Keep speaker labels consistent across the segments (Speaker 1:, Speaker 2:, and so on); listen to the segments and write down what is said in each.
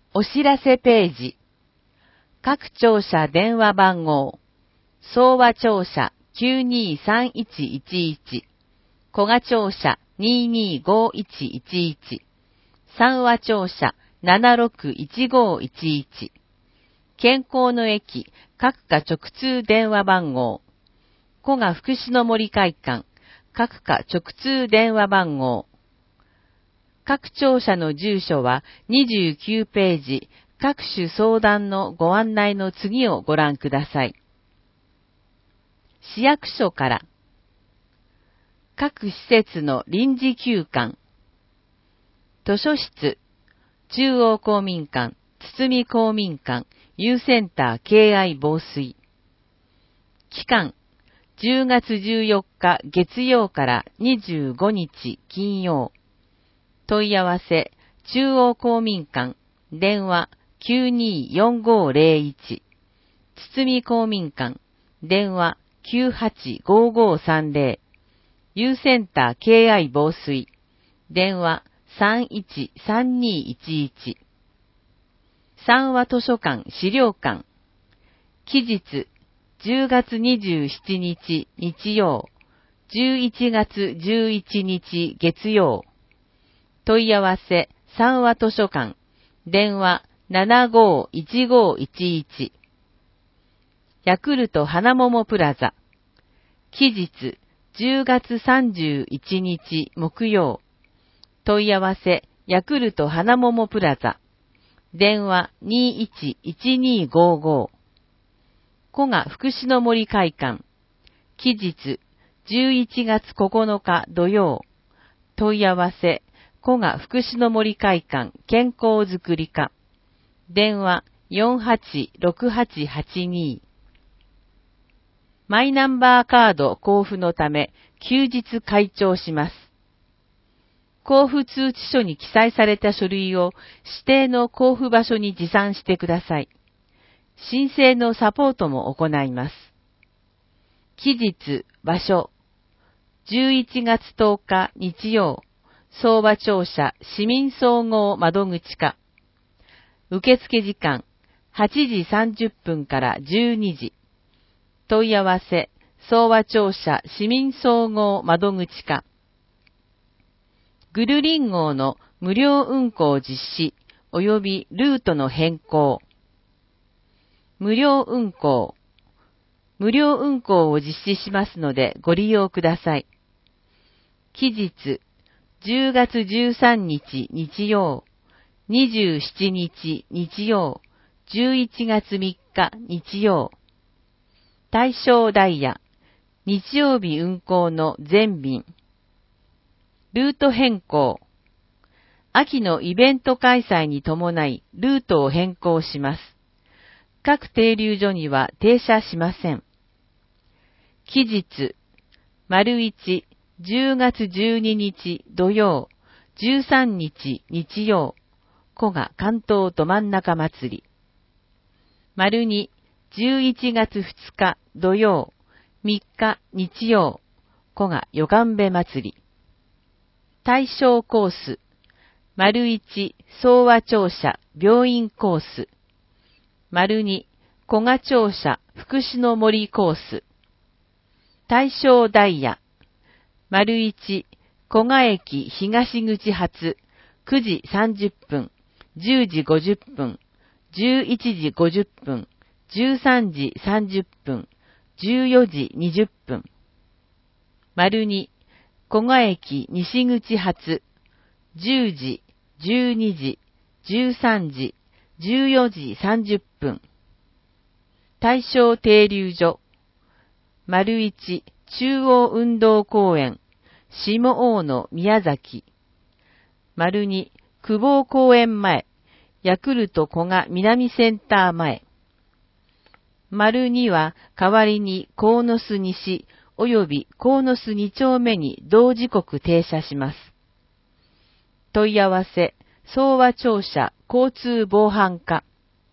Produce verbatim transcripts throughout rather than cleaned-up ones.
Speaker 1: お知らせページ。各庁舎電話番号。総和庁舎 きゅうにーさんいちいちいち。古賀庁舎 にーにーごいちいちいち。三和庁舎 ななろくいちごいちいち。健康の駅各課直通電話番号。古賀福祉の森会館各課直通電話番号。各庁舎の住所はにじゅうきゅうページ、各種相談のご案内の次をご覧ください。市役所から、各施設の臨時休館、図書室、中央公民館、堤公民館、Uセンター敬愛防水。期間、じゅうがつじゅうよっか月曜からにじゅうごにち金曜。問い合わせ、中央公民館、電話 きゅうにーよんごーぜろいち。堤公民館、電話 きゅうはちごーごーさんぜろ。Uセンター敬愛防水、電話さんいちさんにーいちいち。三和図書館資料館。期日、じゅうがつにじゅうしちにち日曜、じゅういちがつじゅういちにち月曜。問い合わせ、三和図書館、電話ななごーいちごーいちいち。ヤクルト花桃プラザ。期日、じゅうがつさんじゅういちにち木曜。問い合わせ、ヤクルト花桃プラザ。電話にいちいちにーごーごー。古賀福祉の森会館。期日、じゅういちがつここのか土曜。問い合わせ、古賀福祉の森会館健康づくり課。電話よんはちろくはちはちにー。マイナンバーカード交付のため休日開庁します。交付通知書に記載された書類を指定の交付場所に持参してください。申請のサポートも行います。期日、場所。じゅういちがつとおか日曜。総和庁舎市民総合窓口課。受付時間はちじさんじゅっぷんからじゅうにじ。問い合わせ総和庁舎市民総合窓口課。グルリン号の無料運行実施及びルートの変更。無料運行。無料運行を実施しますのでご利用ください。期日じゅうがつじゅうさんにち日曜、にじゅうしちにち日曜、じゅういちがつみっか日曜。対象ダイヤ、日曜日運行の全便。ルート変更。秋のイベント開催に伴いルートを変更します。各停留所には停車しません。期日、丸一、じゅうがつじゅうににち土曜、じゅうさんにち日曜、古賀関東ど真ん中祭り。丸に、じゅういちがつふつか土曜、みっか日曜、古賀よがんべ祭り。対象コース、丸一、総和庁舎病院コース。丸二、古賀庁舎福祉の森コース。対象ダイヤ。丸一、古賀駅東口発くじさんじゅっぷん、じゅうじごじゅっぷん、じゅういちじごじゅっぷん、じゅうさんじさんじゅっぷん、じゅうよじにじゅっぷん。丸二、古賀駅西口発じゅうじ、じゅうにじ、じゅうさんじ、じゅうよじさんじゅっぷん。対象停留所。丸一、中央運動公園下大野宮崎。丸二、久保公園前ヤクルト古賀南センター前。丸二は代わりに鴻巣西及び鴻巣に丁目に同時刻停車します。問い合わせ総和庁舎交通防犯課。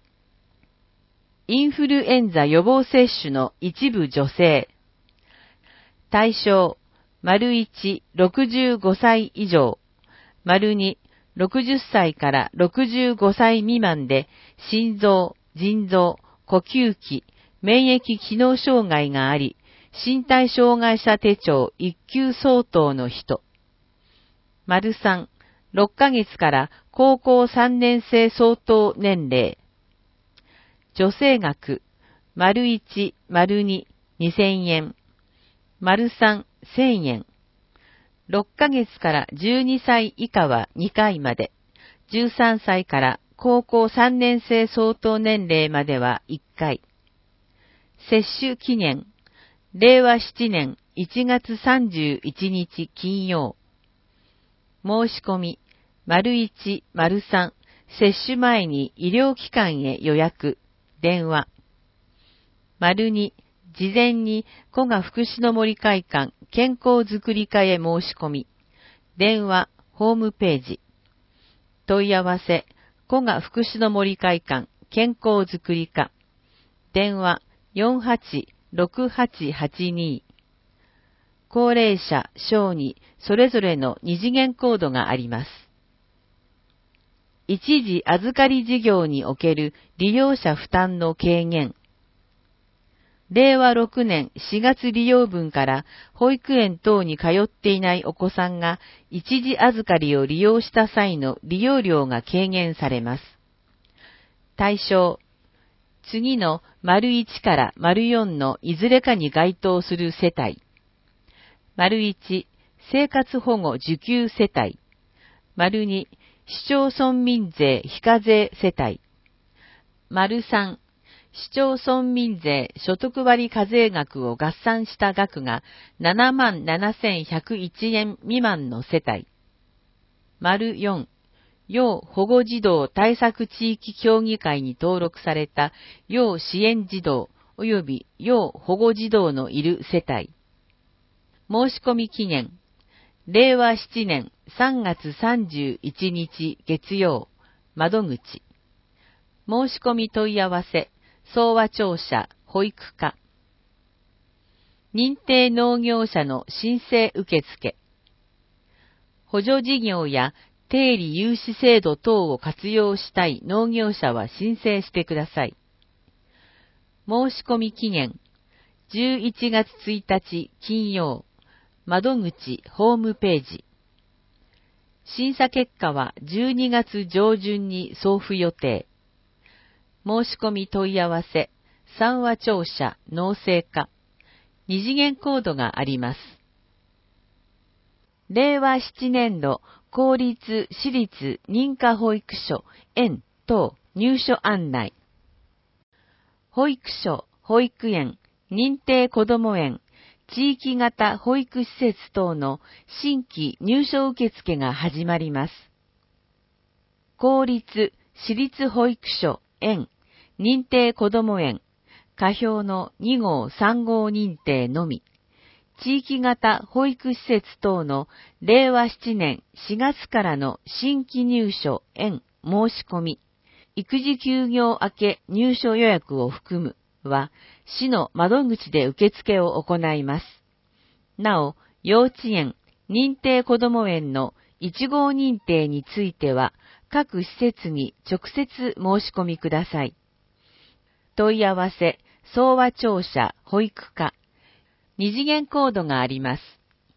Speaker 1: インフルエンザ予防接種の一部助成。対象、丸一、ろくじゅうごさい以上、丸二、 ろくじゅっさいからろくじゅうごさい未満で心臓、腎臓、呼吸器、免疫機能障害があり、身体障害者手帳いっ級相当の人。丸さん、ろっかげつから高校さんねん生相当年齢。女性学、丸いち、丸に、にせんえん。丸さん、せんえん。ろっかげつからじゅうにさい以下はにかいまで。じゅうさんさいから高校さんねん生相当年齢まではいっかい。接種期限。れいわしちねんいちがつさんじゅういちにち金曜。申し込み。丸いち、丸さん。接種前に医療機関へ予約。電話。丸に、事前に古賀福祉の森会館健康づくり課へ申し込み。電話、ホームページ。問い合わせ、古賀福祉の森会館健康づくり課。電話、よんはちろくはちはちに。高齢者、小児、それぞれの二次元コードがあります。一時預かり事業における利用者負担の軽減。れいわろくねんしがつ利用分から保育園等に通っていないお子さんが一時預かりを利用した際の利用料が軽減されます。対象、次の丸いちから丸よんのいずれかに該当する世帯。丸いち、生活保護受給世帯。丸に、市町村民税非課税世帯。丸さん、市町村民税所得割課税額を合算した額がななまんななせんひゃくいちえん未満の世帯。丸よん、要保護児童対策地域協議会に登録された要支援児童及び要保護児童のいる世帯。申し込み期限。れいわしちねんさんがつさんじゅういちにち月曜。窓口。申し込み問い合わせ。総和庁舎、保育課。認定農業者の申請受付。補助事業や定理融資制度等を活用したい農業者は申請してください。申し込み期限。じゅういちがつついたち金曜。窓口ホームページ。審査結果はじゅうにがつ上旬に送付予定。申し込み問い合わせ、三和庁舎農政課。二次元コードがあります。れいわしちねんど公立私立認可保育所園等入所案内。保育所、保育園、認定こども園、地域型保育施設等の新規入所受付が始まります。公立、私立保育所、園、認定こども園、課表のにごうさんごう認定のみ、地域型保育施設等のれいわしちねんしがつからの新規入所、園、申し込み、育児休業明け入所予約を含むは、市の窓口で受付を行います。なお、幼稚園、認定こども園のいちごう認定については、各施設に直接申し込みください。問い合わせ、総和庁舎保育課。二次元コードがあります。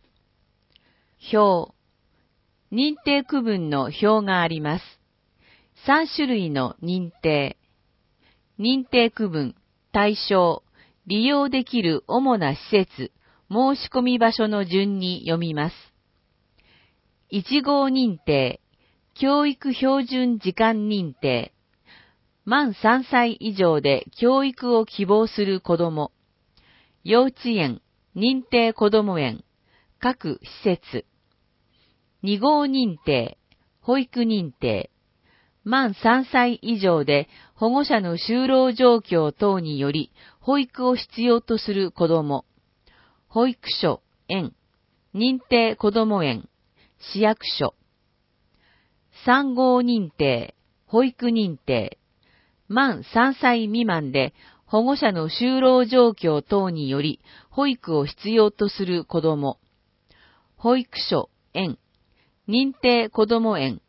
Speaker 1: 表。認定区分の表があります。さんしゅるいの認定。認定区分、対象、利用できる主な施設、申し込み場所の順に読みます。いちごう認定、教育標準時間認定。満さんさい以上で教育を希望する子ども。幼稚園、認定こども園、各施設。にごう認定、保育認定。満さんさい以上で保護者の就労状況等により保育を必要とする子ども。保育所、園、認定こども園、市役所。さんごう認定、保育認定。満さんさい未満で保護者の就労状況等により保育を必要とする子ども。保育所、園、認定こども園、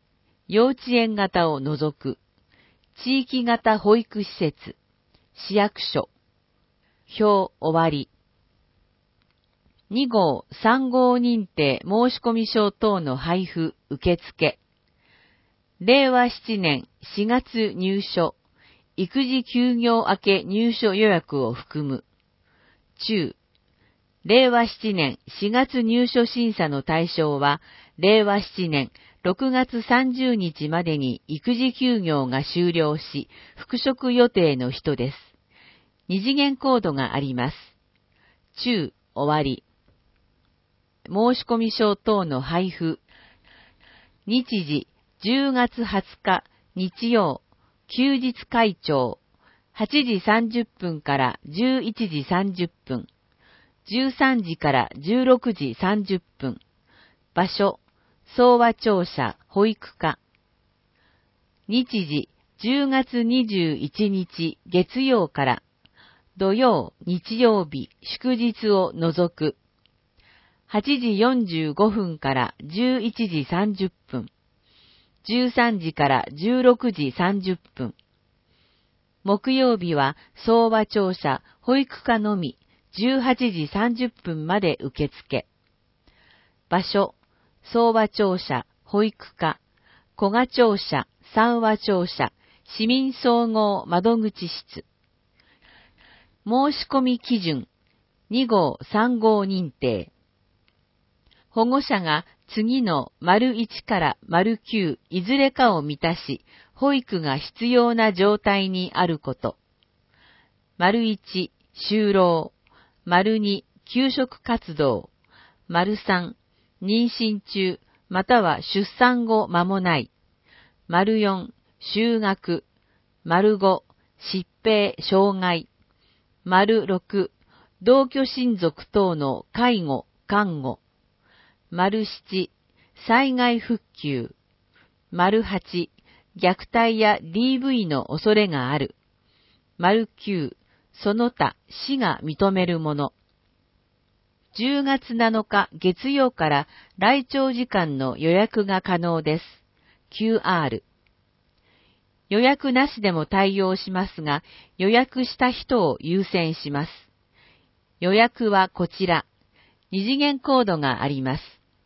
Speaker 1: 幼稚園型を除く、地域型保育施設、市役所、表終わり。に号、さん号認定申込書等の配布、受付。れいわななねんしがつ入所、育児休業明け入所予約を含む。中。れいわななねんしがつ入所審査の対象は、れいわななねんろくがつさんじゅうにちまでに育児休業が終了し、復職予定の人です。二次元コードがあります。中、終わり。申込書等の配布。日時、じゅうがつはつか、日曜、休日開庁、はちじさんじゅっぷんからじゅういちじさんじゅっぷん、じゅうさんじからじゅうろくじさんじゅっぷん、場所、総和庁舎保育課。日時、じゅうがつにじゅういちにち月曜から土曜、日曜日、祝日を除く。はちじよんじゅうごふんからじゅういちじさんじゅっぷん、じゅうさんじからじゅうろくじさんじゅっぷん。木曜日は総和庁舎保育課のみじゅうはちじさんじゅっぷんまで受付。場所、総和庁舎保育課、古賀庁舎、三和庁舎、市民総合窓口室。申込基準、に号、さん号認定。保護者が次の丸いちから丸きゅういずれかを満たし、保育が必要な状態にあること。丸いち、就労。丸に、給食活動。丸さん、妊娠中、または出産後間もない。丸よん、就学。丸ご、疾病、障害。丸ろく、同居親族等の介護、看護。丸なな、災害復旧。丸はち、虐待や ディーブイ の恐れがある。丸きゅう、その他市が認めるもの。じゅうがつなのか月曜から来庁時間の予約が可能です。キューアール。予約なしでも対応しますが、予約した人を優先します。予約はこちら。二次元コードがあります。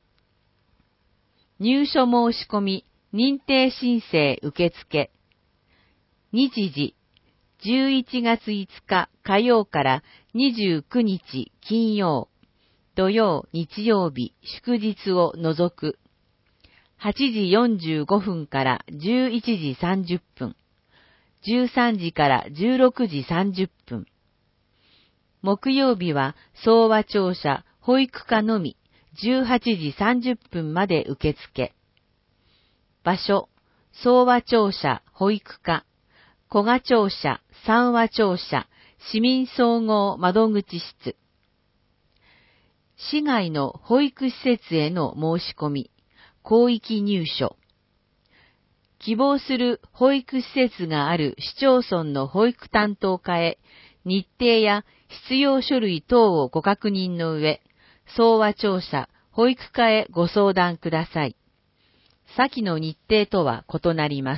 Speaker 1: 入所申し込み、認定申請受付。日時、じゅういちがついつか火曜からにじゅうくにち金曜、土曜、日曜日、祝日を除く。はちじよんじゅうごふんからじゅういちじさんじゅっぷん、じゅうさんじからじゅうろくじさんじゅっぷん。木曜日は総和庁舎保育課のみじゅうはちじさんじゅっぷんまで受付。場所、総和庁舎保育課、古賀庁舎、三和庁舎、市民総合窓口室。市外の保育施設への申し込み、広域入所。希望する保育施設がある市町村の保育担当課へ、日程や必要書類等をご確認の上、総和庁舎、保育課へご相談ください。先の日程とは異なります。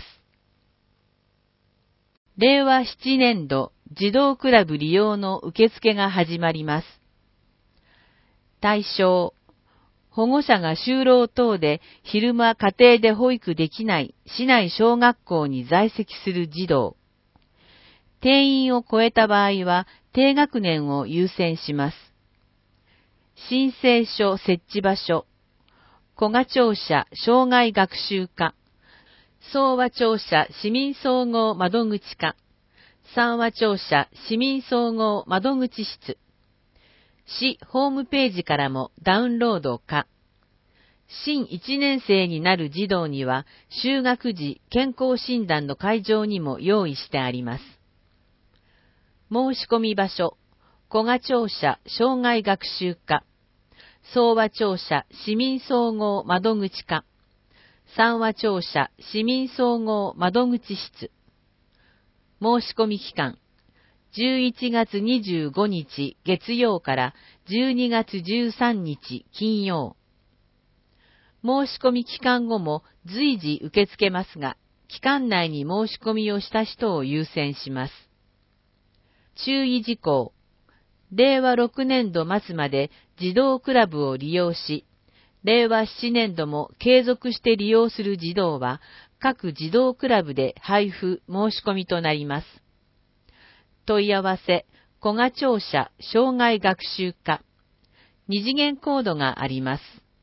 Speaker 1: れいわななねん度児童クラブ利用の受付が始まります。対象、保護者が就労等で昼間家庭で保育できない市内小学校に在籍する児童。定員を超えた場合は低学年を優先します。申請書設置場所、古賀庁舎障害学習課、総和庁舎市民総合窓口課、三和庁舎市民総合窓口室。市ホームページからもダウンロード可。新いちねん生になる児童には就学時健康診断の会場にも用意してあります。申し込み場所、古賀庁舎障害学習課、総和庁舎市民総合窓口課、三和庁舎市民総合窓口室。申し込み期間、じゅういちがつにじゅうごにち月曜からじゅうにがつじゅうさんにち金曜。 申し込み期間後も随時受け付けますが、期間内に申し込みをした人を優先します。注意事項。れいわろくねんど末まで児童クラブを利用し、れいわななねんども継続して利用する児童は、各児童クラブで配布申し込みとなります。問い合わせ、古賀庁舎生涯学習課。二次元コードがあります。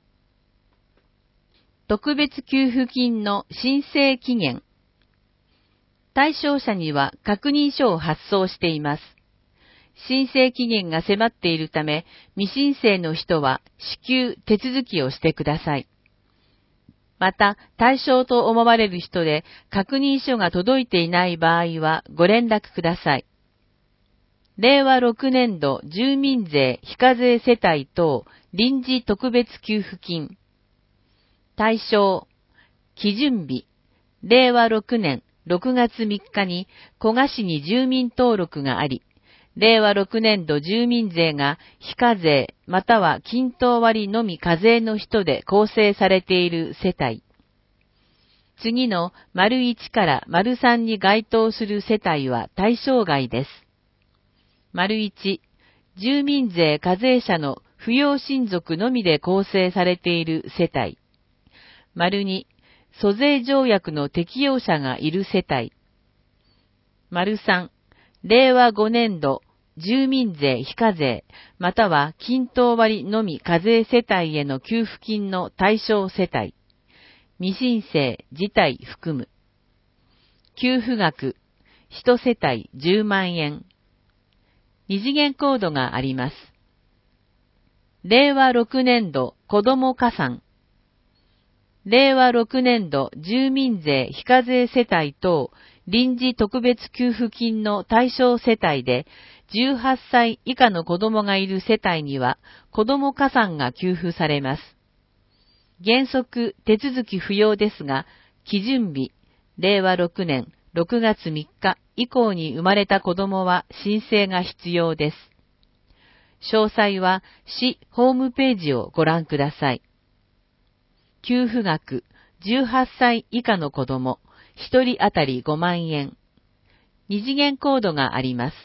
Speaker 1: 特別給付金の申請期限。対象者には確認書を発送しています。申請期限が迫っているため、未申請の人は至急手続きをしてください。また、対象と思われる人で確認書が届いていない場合はご連絡ください。れいわろくねんど住民税非課税世帯等臨時特別給付金。対象、基準日、れいわろくねんろくがつみっかに古賀市に住民登録があり、れいわろくねんど住民税が非課税または均等割のみ課税の人で構成されている世帯。次の丸いちから丸さんに該当する世帯は対象外です。丸いち、住民税課税者の扶養親族のみで構成されている世帯。丸に、租税条約の適用者がいる世帯。丸さん、れいわごねんど住民税非課税または均等割のみ課税世帯への給付金の対象世帯。未申請自体含む。給付額、一世帯じゅうまんえん。二次元コードがあります。れいわろくねんど子ども加算。れいわろくねんど住民税非課税世帯等臨時特別給付金の対象世帯でじゅうはっさい以下の子供がいる世帯には子ども加算が給付されます。原則手続き不要ですが、基準日、れいわろくねんろくがつみっか以降に生まれた子供は申請が必要です。詳細は市ホームページをご覧ください。給付額、じゅうはっさい以下の子供、ひとり当たりごまんえん。二次元コードがあります。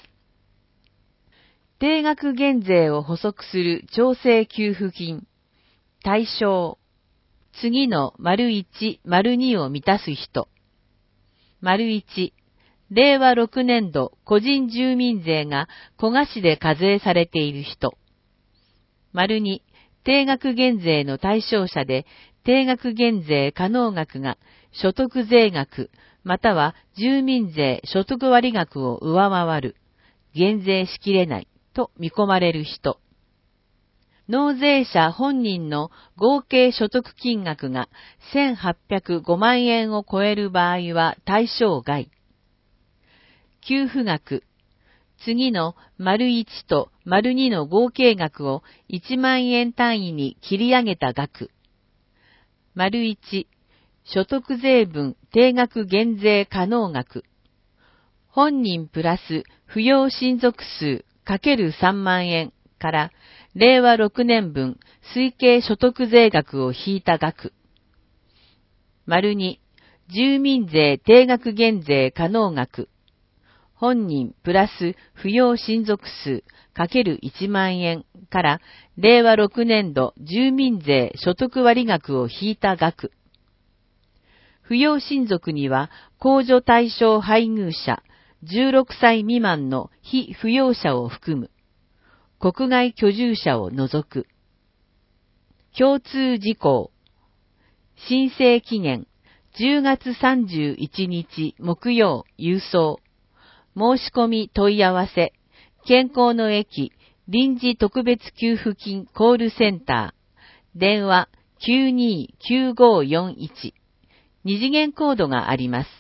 Speaker 1: 定額減税を補足する調整給付金。対象。次の丸いち、丸にを満たす人。丸いち、れいわろくねんど個人住民税が古賀市で課税されている人。丸に、定額減税の対象者で定額減税可能額が所得税額または住民税所得割額を上回る、減税しきれないと見込まれる人。納税者本人の合計所得金額がせんはっぴゃくごまんえんを超える場合は対象外。給付額。次の丸いちと丸にの合計額をいちまんえん単位に切り上げた額。丸いち、所得税分定額減税可能額。本人プラス扶養親族数 ×さんまんえんかられいわろくねんぶん推計所得税額を引いた額。丸に、住民税定額減税可能額。本人プラス扶養親族数 ×いちまんえんかられいわろくねんど住民税所得割額を引いた額。扶養親族には控除対象配偶者じゅうろくさい未満の非扶養者を含む。国外居住者を除く。共通事項。申請期限じゅうがつさんじゅういちにち木曜郵送。申し込み問い合わせ。健康の駅臨時特別給付金コールセンター。電話きゅうにーきゅうごーよんいち。二次元コードがあります。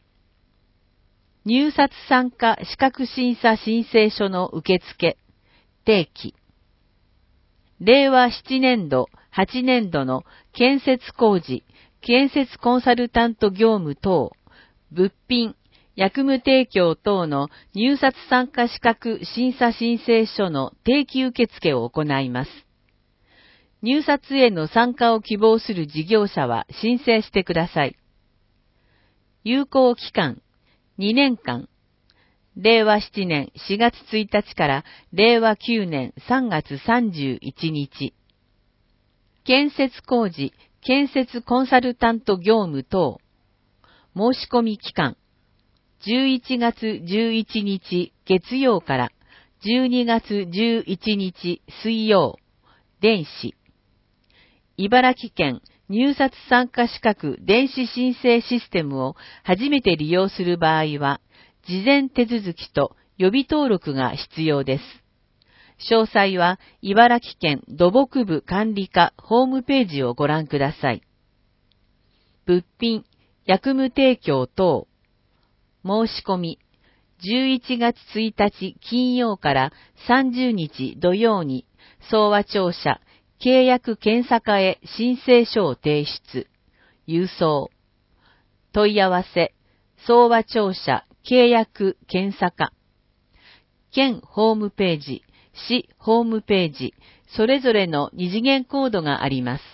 Speaker 1: 入札参加資格審査申請書の受付。定期。れいわななねんど、はちねんどの建設工事、建設コンサルタント業務等、物品、薬務提供等の入札参加資格審査申請書の定期受付を行います。 入札への参加を希望する事業者は申請してください。有効期間にねんかん、れいわななねんしがつついたちかられいわきゅうねんさんがつさんじゅういちにち。建設工事、建設コンサルタント業務等。申し込み期間じゅういちがつじゅういちにち月曜からじゅうにがつじゅういちにち水曜。電子。茨城県入札参加資格電子申請システムを初めて利用する場合は、事前手続きと予備登録が必要です。詳細は茨城県土木部管理課ホームページをご覧ください。物品、薬務提供等。申し込み、じゅういちがつついたち金曜からさんじゅうにち土曜に、総和庁舎、契約検査課へ申請書を提出。郵送。問い合わせ、総和庁舎、契約検査課。県ホームページ、市ホームページ、それぞれの二次元コードがあります。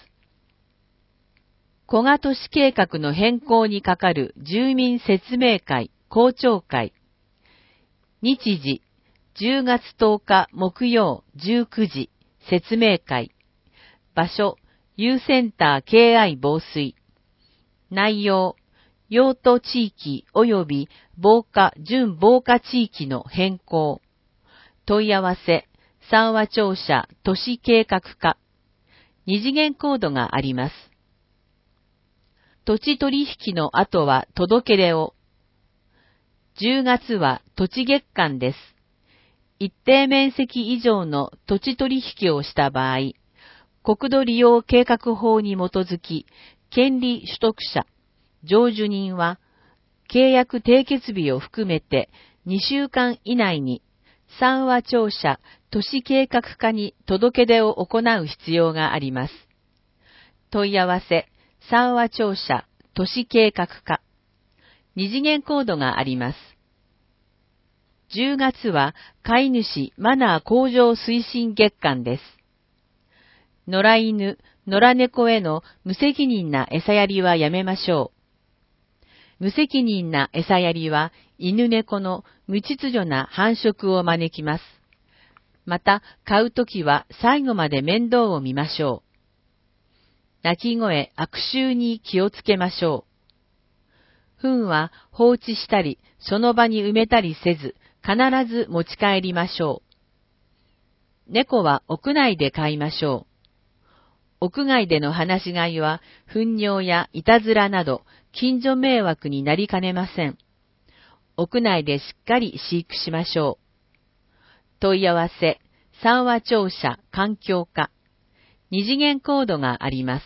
Speaker 1: 古賀都市計画の変更にかかる住民説明会、公聴会。日時、じゅうがつとおか木曜じゅうくじ、説明会。場所、Uセンター ケーアイ 防水。内容、用途地域及び防火、準防火地域の変更。問い合わせ、三和庁舎都市計画課。二次元コードがあります。土地取引の後は届け出を。じゅうがつは土地月間です。一定面積以上の土地取引をした場合、国土利用計画法に基づき、権利取得者、譲受人は、契約締結日を含めてにしゅうかん以内に、三和庁舎都市計画課に届け出を行う必要があります。問い合わせ、三和庁舎都市計画課。二次元コードがあります。じゅうがつは飼い主マナー向上推進月間です。野良犬、野良猫への無責任な餌やりはやめましょう。無責任な餌やりは犬猫の無秩序な繁殖を招きます。また、飼うときは最後まで面倒を見ましょう。鳴き声、悪臭に気をつけましょう。糞は放置したり、その場に埋めたりせず、必ず持ち帰りましょう。猫は屋内で飼いましょう。屋外での放し飼いは、糞尿やいたずらなど、近所迷惑になりかねません。屋内でしっかり飼育しましょう。問い合わせ、三和庁舎環境課。二次元コードがあります。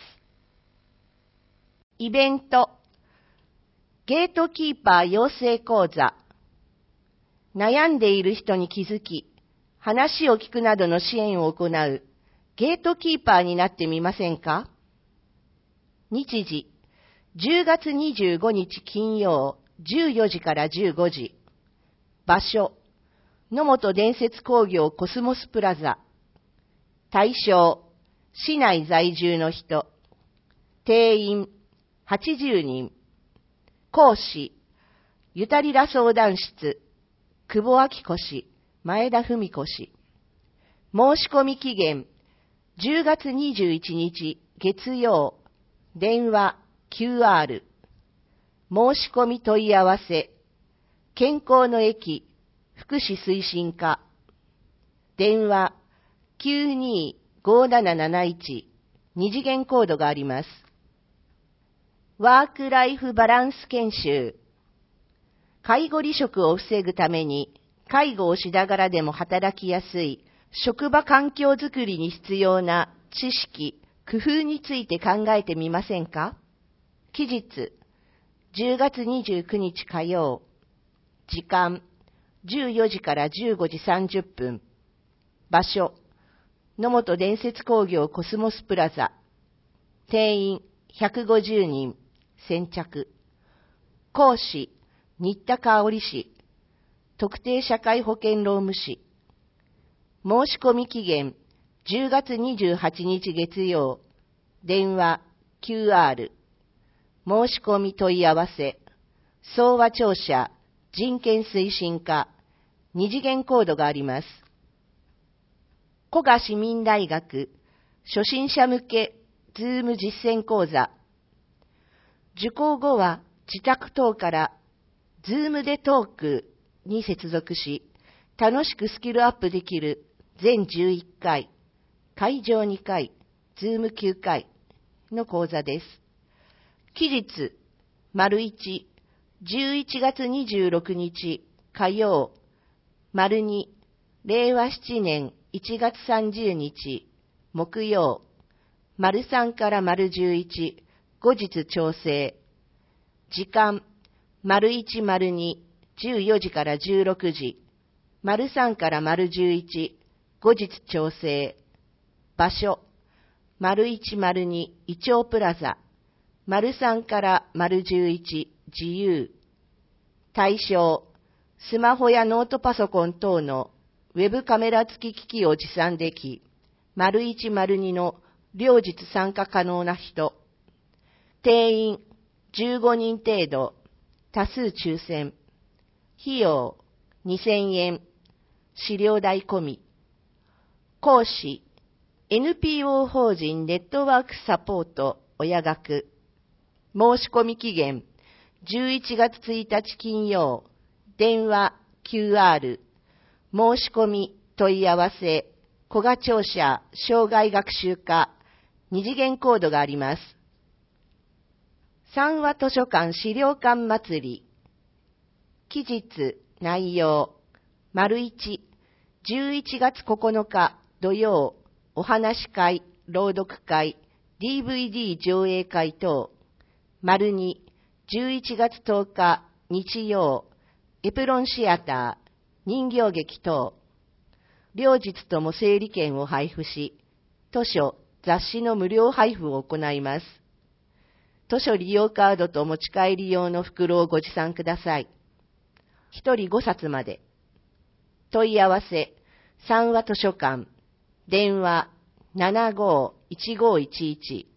Speaker 2: イベント、ゲートキーパー養成講座。悩んでいる人に気づき、話を聞くなどの支援を行うゲートキーパーになってみませんか？日時、じゅうがつにじゅうごにち金曜じゅうよじからじゅうごじ。場所、野本伝説工業コスモスプラザ。対象、市内在住の人。定員、はちじゅうにん。講師、ゆたりら相談室。久保明子氏、前田文子氏。申し込み期限、じゅうがつにじゅういちにち月曜、電話 キューアール。申し込み問い合わせ、健康の駅、福祉推進課。電話 きゅうにーごーなななないち、二次元コードがあります。ワークライフバランス研修。介護離職を防ぐために、介護をしながらでも働きやすい職場環境づくりに必要な知識、工夫について考えてみませんか？期日、じゅうがつにじゅうくにち火曜。時間、じゅうよじからじゅうごじさんじゅっぷん。場所、野本伝説工業コスモスプラザ。定員ひゃくごじゅうにん。先着。講師、新田香織氏。特定社会保険労務士。申し込み期限、 じゅうがつにじゅうはちにち月曜、電話 キューアール、申し込み問い合わせ、総和庁舎人権推進課、二次元コードがあります。古賀市民大学初心者向けズーム実践講座。受講後は自宅等からズームでトークに接続し、楽しくスキルアップできる全じゅういっかい、会場にかい、ズームきゅうかいの講座です。期日、丸いち、じゅういちがつにじゅうろくにち火曜、丸に、れいわしちねんいちがつさんじゅうにち木曜、丸さんから丸じゅういち、後日調整。時間、丸いち丸に、じゅうよじからじゅうろくじ、丸さんから丸じゅういち、後日調整。場所、丸いち丸に、イチョウプラザ、丸さんから丸じゅういち、自由。対象、スマホやノートパソコン等のウェブカメラ付き機器を持参でき、丸いち丸にの両日参加可能な人。定員じゅうごにん程度、多数抽選。費用にせんえん、資料代込み。講師、エヌピーオー 法人ネットワークサポート親学。申し込み期限、じゅういちがつついたち金曜、電話 キューアール、申し込み問い合わせ、古賀庁舎生涯学習課、二次元コードがあります。三和図書館資料館祭り。期日、内容、丸一、じゅういちがつここのか土曜、お話し会、朗読会、ディーブイディー 上映会等。丸二、じゅういちがつとおか日曜、エプロンシアター、人形劇等。両日とも整理券を配布し、図書、雑誌の無料配布を行います。図書利用カードと持ち帰り用の袋をご持参ください。ひとりごさつまで。問い合わせ、三和図書館、電話 ななごーいちごーいちいち。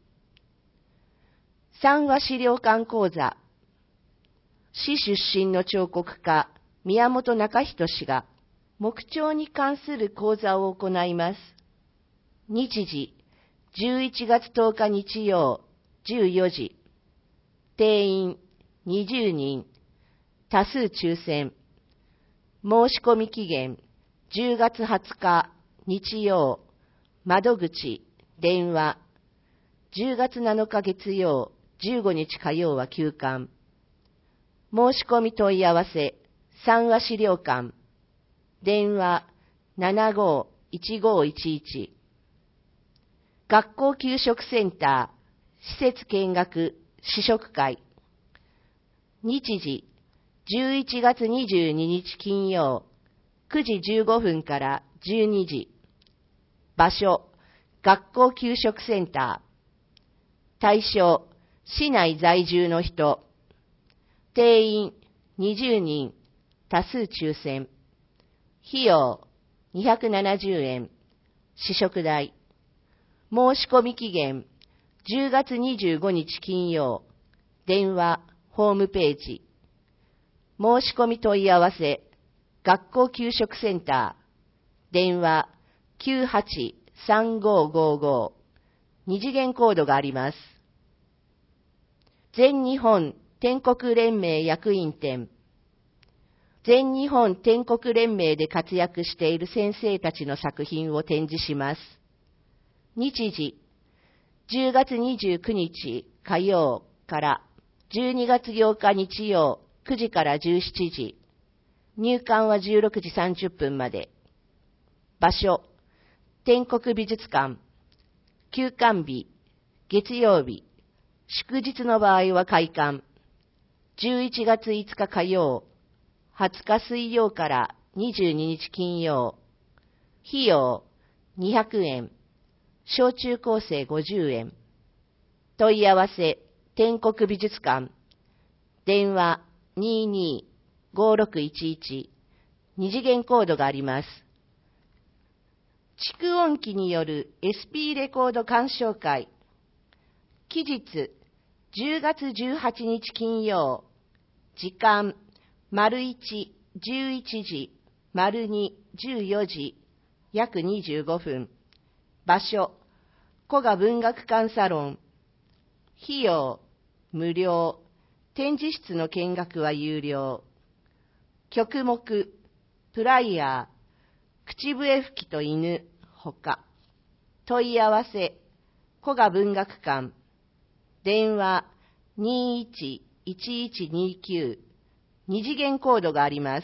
Speaker 2: 三和資料館講座。市出身の彫刻家、宮本中人氏が、木彫に関する講座を行います。日時、じゅういちがつとおか日曜、じゅうよじ。定員、にじゅうにん。多数抽選。申し込み期限、じゅうがつはつか日曜。窓口、電話。じゅうがつなのか月曜、じゅうごにち火曜は休館。申し込み問い合わせ、三和資料館。電話 ななごーいちごーいちいち。学校給食センター、施設見学、試食会。日時、じゅういちがつにじゅうににち金曜、くじじゅうごふんからじゅうにじ。場所、学校給食センター。対象、市内在住の人。定員、にじゅうにん、多数抽選。費用、にひゃくななじゅうえん。試食代。申し込み期限、じゅうがつにじゅうごにち金曜。電話、ホームページ。申し込み問い合わせ、学校給食センター。電話、きゅうはちさんごーごーごー。二次元コードがあります。全日本天国連盟役員展。全日本天国連盟で活躍している先生たちの作品を展示します。日時、じゅうがつにじゅうくにち火曜からじゅうにがつようか日曜くじからじゅうしちじ。入館はじゅうろくじさんじゅっぷんまで。場所、天国美術館。休館日、月曜日。祝日の場合は開館。じゅういちがついつか火曜、はつか水曜からにじゅうににち金曜。費用にひゃくえん。小中高生ごじゅうえん。問い合わせ、天国美術館。電話 にーにーごーろくいちいち。二次元コードがあります。 蓄音機による エスピー レコード鑑賞会。期日、じゅうがつじゅうはちにち金曜。時間、丸いち、じゅういちじ、丸に、じゅうよじ、約にじゅうごふん。場所、古賀文学館サロン。費用、無料。展示室の見学は有料。曲目、プライヤー、口笛吹きと犬、ほか。問い合わせ、古賀文学館。電話、にいちいちいちにきゅう。二次元コードがあります。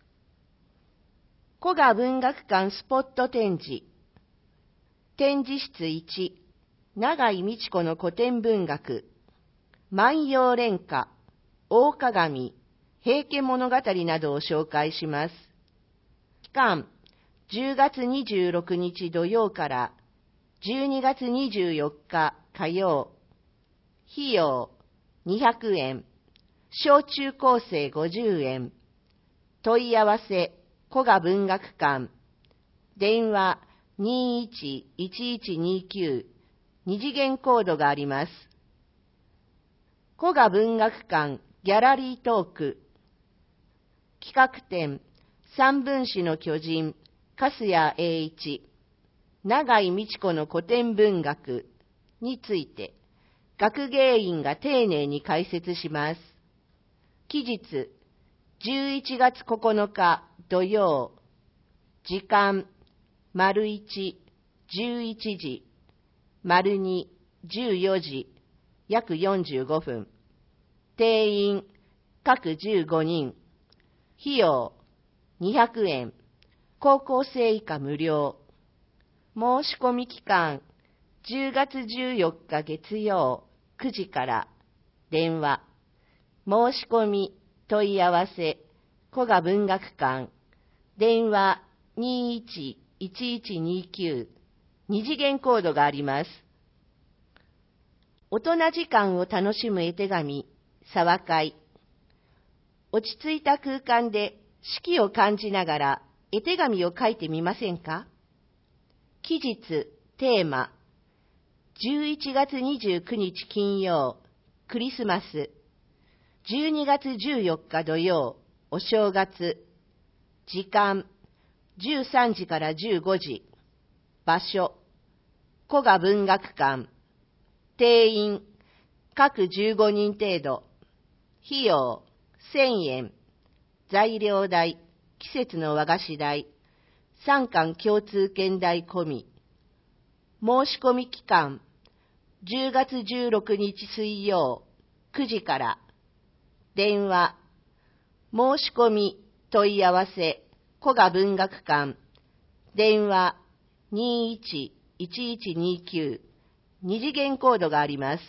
Speaker 2: 古賀文学館スポット展示。展示室いち、永井美智子の古典文学。万葉連歌、大鏡、平家物語などを紹介します。期間、じゅうがつにじゅうろくにち土曜からじゅうにがつにじゅうよっか火曜。費用、にひゃくえん。小中高生ごじゅうえん。問い合わせ、古賀文学館。電話、にいちいちいちにきゅう。二次元コードがあります。古賀文学館ギャラリートーク。企画展、三分子の巨人、粕谷英一、永井美智子の古典文学について、学芸員が丁寧に解説します。期日、じゅういちがつここのか土曜。時間、丸いち、じゅういちじ、丸に、じゅうよじ、約よんじゅうごふん。定員、各じゅうごにん。費用、にひゃくえん。高校生以下無料。申し込み期間、じゅうがつじゅうよっか月曜くじから。電話、申し込み、問い合わせ、古賀文学館。電話、にいちいちいちにきゅう。二次元コードがあります。大人時間を楽しむ絵手紙、沢会。落ち着いた空間で四季を感じながら絵手紙を書いてみませんか？期日、テーマ。じゅういちがつにじゅうくにち金曜、クリスマス。じゅうにがつじゅうよっか土曜、お正月。時間、じゅうさんじからじゅうごじ。場所、古賀文学館。定員、各じゅうごにん程度。費用、せんえん。材料代、季節の和菓子代、三館共通券代込み。申し込み期間、じゅうがつじゅうろくにち水曜、くじから。電話、申し込み、問い合わせ、古賀文学館。電話、にいちいちいちにきゅう。二次元コードがあります。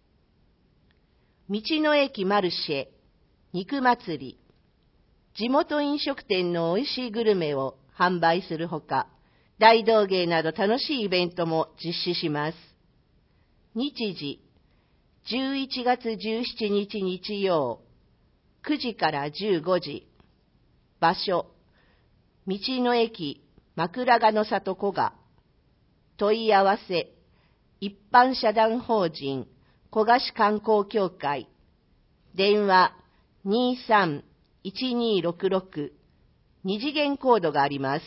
Speaker 2: 道の駅マルシェ、肉祭り。地元飲食店の美味しいグルメを販売するほか、大道芸など楽しいイベントも実施します。日時、じゅういちがつじゅうしちにち日曜、くじからじゅうごじ。場所、道の駅枕ヶの里古賀。問い合わせ、一般社団法人古賀市観光協会。電話、にさんいちにろくろく。二次元コードがあります。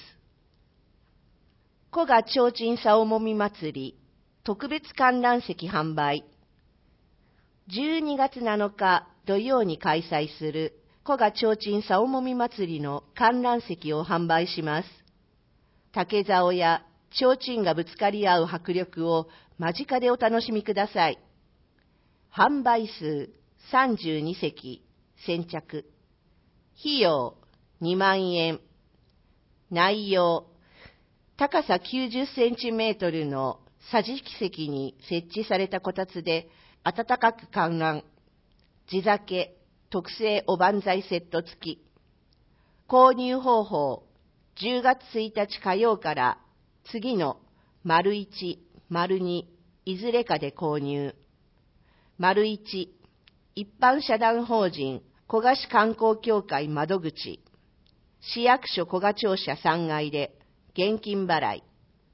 Speaker 2: 古賀提灯竿もみ祭り特別観覧席販売。じゅうにがつなのか土曜に開催する古賀提灯竿もみ祭りの観覧席を販売します。竹竿や提灯がぶつかり合う迫力を間近でお楽しみください。販売数さんじゅうにせき、先着。費用にまんえん。内容、高さきゅうじゅっセンチメートルの桟敷席に設置されたこたつで温かく観覧。地酒、特製おばんざいセット付き。購入方法、じゅうがつついたち火曜から次の丸いち、丸に、いずれかで購入。丸いち、一般社団法人古賀市観光協会窓口。市役所古賀庁舎さんがいで現金払い。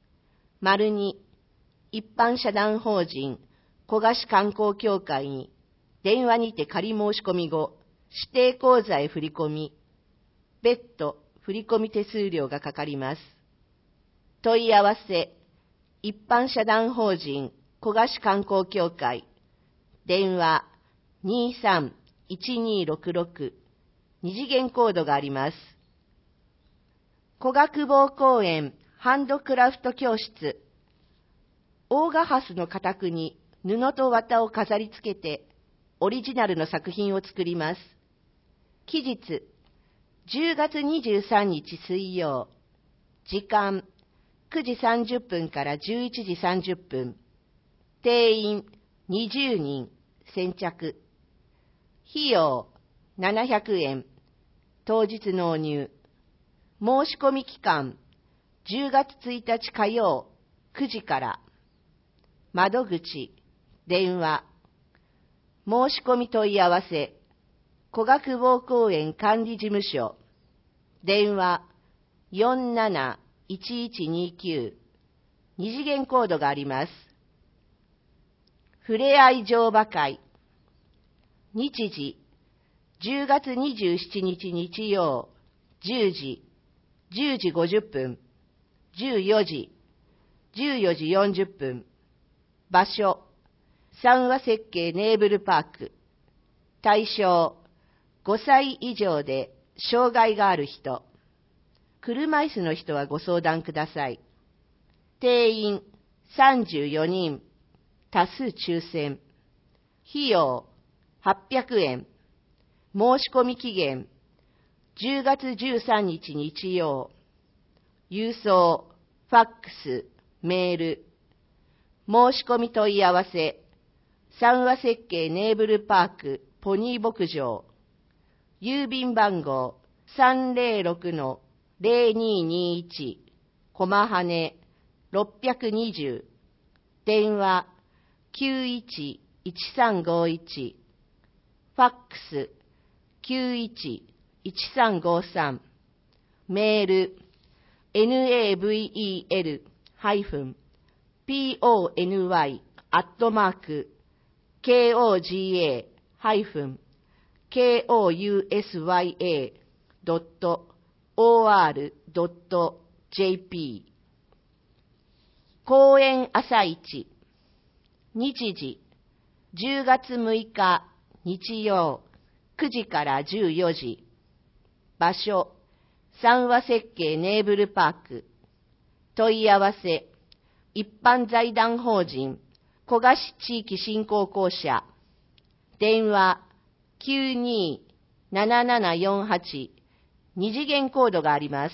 Speaker 2: 丸に、一般社団法人古賀市観光協会に電話にて仮申し込み後、指定口座へ振り込み、別途振込手数料がかかります。問い合わせ、一般社団法人古賀市観光協会、電話 にーさんいちにーろくろく、二次元コードがあります。古賀久保公園ハンドクラフト教室、大賀ハスの花卓に布と綿を飾り付けて、オリジナルの作品を作ります。期日、じゅうがつにじゅうさんにち水曜、時間、くじさんじゅっぷんからじゅういちじさんじゅっぷん、定員にじゅうにん、先着、費用ななひゃくえん、当日納入、申し込み期間、じゅうがつついたち火曜、くじから、窓口、電話、申し込み問い合わせ、古賀久保公園管理事務所、電話 よんなないちいちにきゅう、二次元コードがあります。ふれあい乗馬会、日時、じゅうがつにじゅうしちにち日曜、じゅうじ、じゅうじごじゅっぷん、じゅうよじ、じゅうよじよんじゅっぷん、場所、三和設計ネーブルパーク、対象、ごさい以上で障害がある人、車椅子の人はご相談ください。定員さんじゅうよにん、多数抽選、費用はっぴゃくえん、申し込み期限じゅうがつじゅうさんにち日曜、郵送、ファックス、メール、申し込み問い合わせ、三和設計ネーブルパークポニー牧場、郵便番号 さんぜろろくのぜろににいち 駒羽ろっぴゃくにじゅう、電話きゅういちいちさんごいち、ファックスきゅういちいちさんごさん、メール ネーブル ハイフン ポニー アットマーク コガ ハイフン コウサ ドット オーアール ドット ジェーピー 公園朝市、日時じゅうがつむいか日曜くじからじゅうよじ、場所三和設計ネーブルパーク、問い合わせ一般財団法人古賀市地域振興公社、電話きゅうにーななななよんはち、二次元コードがあります。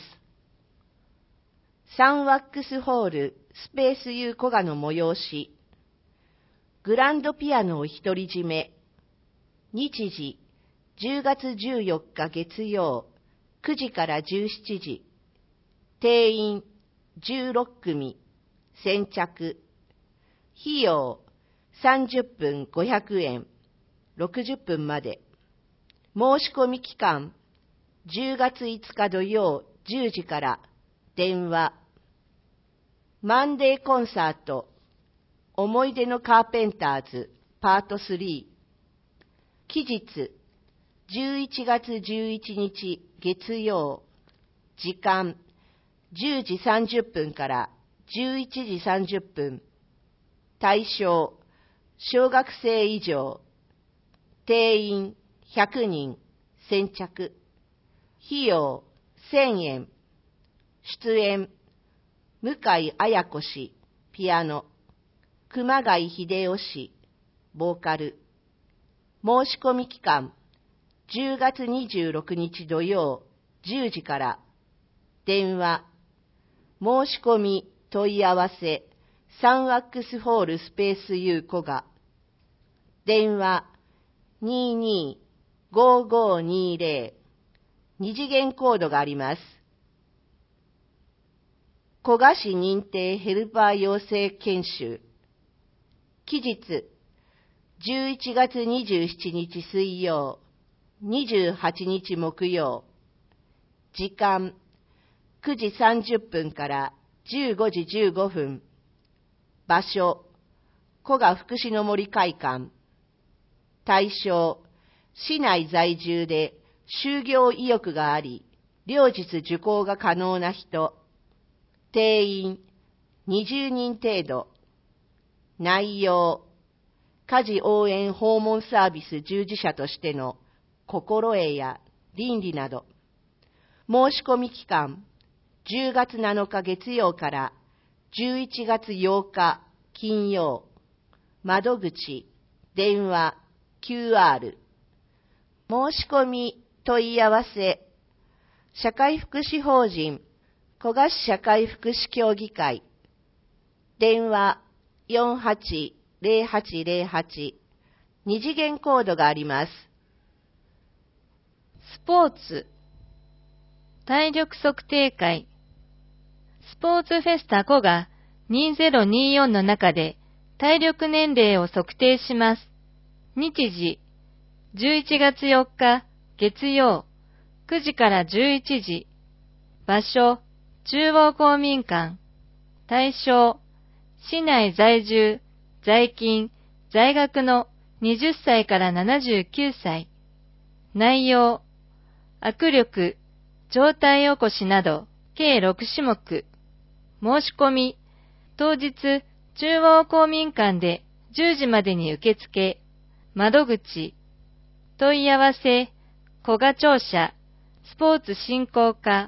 Speaker 2: サンワックスホールスペース U 古賀の催し、グランドピアノを独り占め、日時じゅうがつじゅうよっか月曜くじからじゅうしちじ、定員じゅうろっくみ、先着、費用さんじゅっぷんごひゃくえん、ろくじゅっぷんまで、申し込み期間じゅうがついつか土曜じゅうじから、電話、マンデーコンサート、思い出のカーペンターズパートスリー、期日じゅういちがつじゅういちにち月曜、時間じゅうじさんじゅっぷんからじゅういちじさんじゅっぷん、対象、小学生以上、定員ひゃくにん、先着、費用せんえん、出演、向井綾子氏、ピアノ、熊谷秀夫氏、ボーカル、申し込み期間、じゅうがつにじゅうろくにち土曜じゅうじから、電話、申し込み問い合わせ、サンワックスホールスペース U 古賀、電話にーにーごーごーにーぜろ、二次元コードがあります。古賀市認定ヘルパー養成研修、期日じゅういちがつにじゅうしちにち水曜、にじゅうはちにち木曜、時間くじさんじゅっぷんからじゅうごじじゅうごふん、 場所、古賀福祉の森会館。対象、市内在住で就業意欲があり、両日受講が可能な人。定員、にじゅうにん程度。内容、家事応援訪問サービス従事者としての心得や倫理など。申し込み期間、じゅうがつなのか月曜からじゅういちがつようか金曜。窓口、電話、キューアール。申し込み、問い合わせ。社会福祉法人、古賀市社会福祉協議会。電話、よんはちゼロはちゼロはち。二次元コードがあります。
Speaker 3: スポーツ体力測定会。スポーツフェスタ古賀にせんにじゅうよんの中で体力年齢を測定します。日時じゅういちがつよっか月曜くじからじゅういちじ。場所中央公民館。対象市内在住、在勤、在学のはたちからななじゅうきゅうさい。内容握力、上体起こしなど計ろくしもく。申し込み当日中央公民館でじゅうじまでに受付。窓口問い合わせ古賀庁舎スポーツ振興課。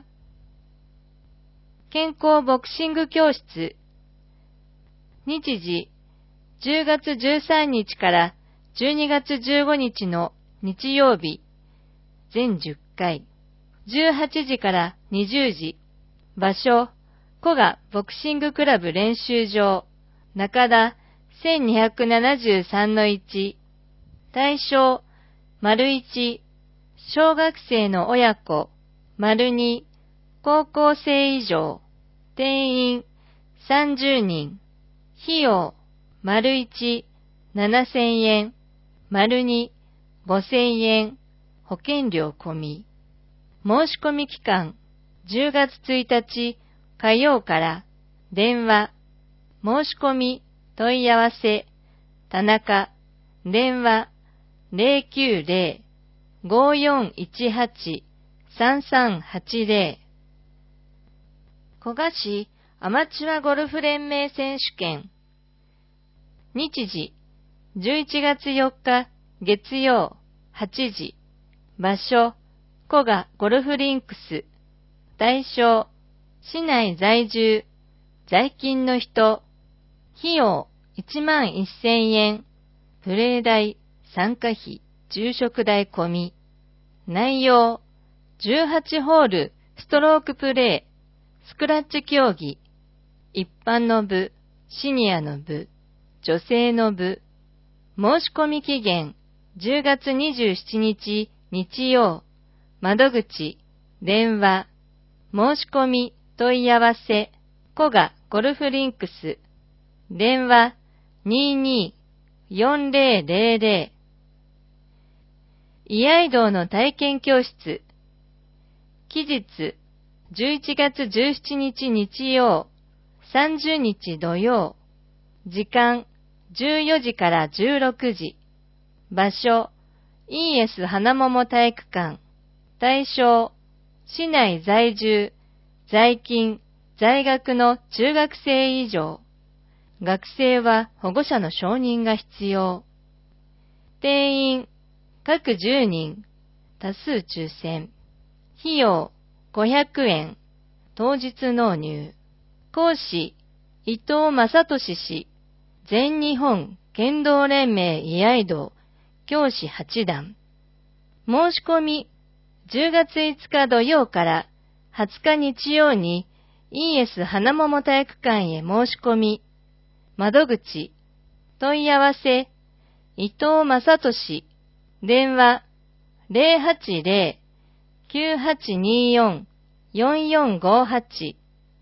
Speaker 3: 健康ボクシング教室。日時じゅうがつじゅうさんにちからじゅうにがつじゅうごにちの日曜日。全じゅっかい。じゅうはちじからにじゅうじ。場所古賀ボクシングクラブ練習場。中田せんにひゃくななじゅうさんのいち。対象丸いち小学生の親子。丸に高校生以上。定員さんじゅうにん。費用丸いちななせんえん。丸にごせんえん。保険料込み。申し込み期間じゅうがつついたち火曜から。電話申し込み問い合わせ田中。電話 ゼロきゅうゼロ ごーよんいちはち さんさんはちゼロ。古賀市アマチュアゴルフ連盟選手権。日時じゅういちがつよっか月曜はちじ。場所古賀ゴルフリンクス。対象市内在住在勤の人。費用いちまんせんえん。プレー代参加費昼食代込み。内容じゅうはちホールストロークプレースクラッチ競技。一般の部、シニアの部、女性の部。申し込み期限じゅうがつにじゅうしちにち日曜。窓口電話申し込み問い合わせ古賀ゴルフリンクス。電話にーにーよんゼロゼロゼロ。居合道の体験教室。期日じゅういちがつじゅうしちにち日曜、さんじゅうにち土曜。時間じゅうよじからじゅうろくじ。場所 イーエス 花桃体育館。対象市内在住、在勤、在学の中学生以上。学生は保護者の承認が必要。定員各じゅうにん。多数抽選。費用ごひゃくえん。当日納入。講師伊藤正俊氏。全日本剣道連盟居合道教師はちだん。申し込みじゅうがついつか土曜からはつか日曜に イーエス 花桃体育館へ申し込み。窓口問い合わせ伊藤正俊。電話ゼロはちゼロ きゅうはちにーよん よんよんごはち。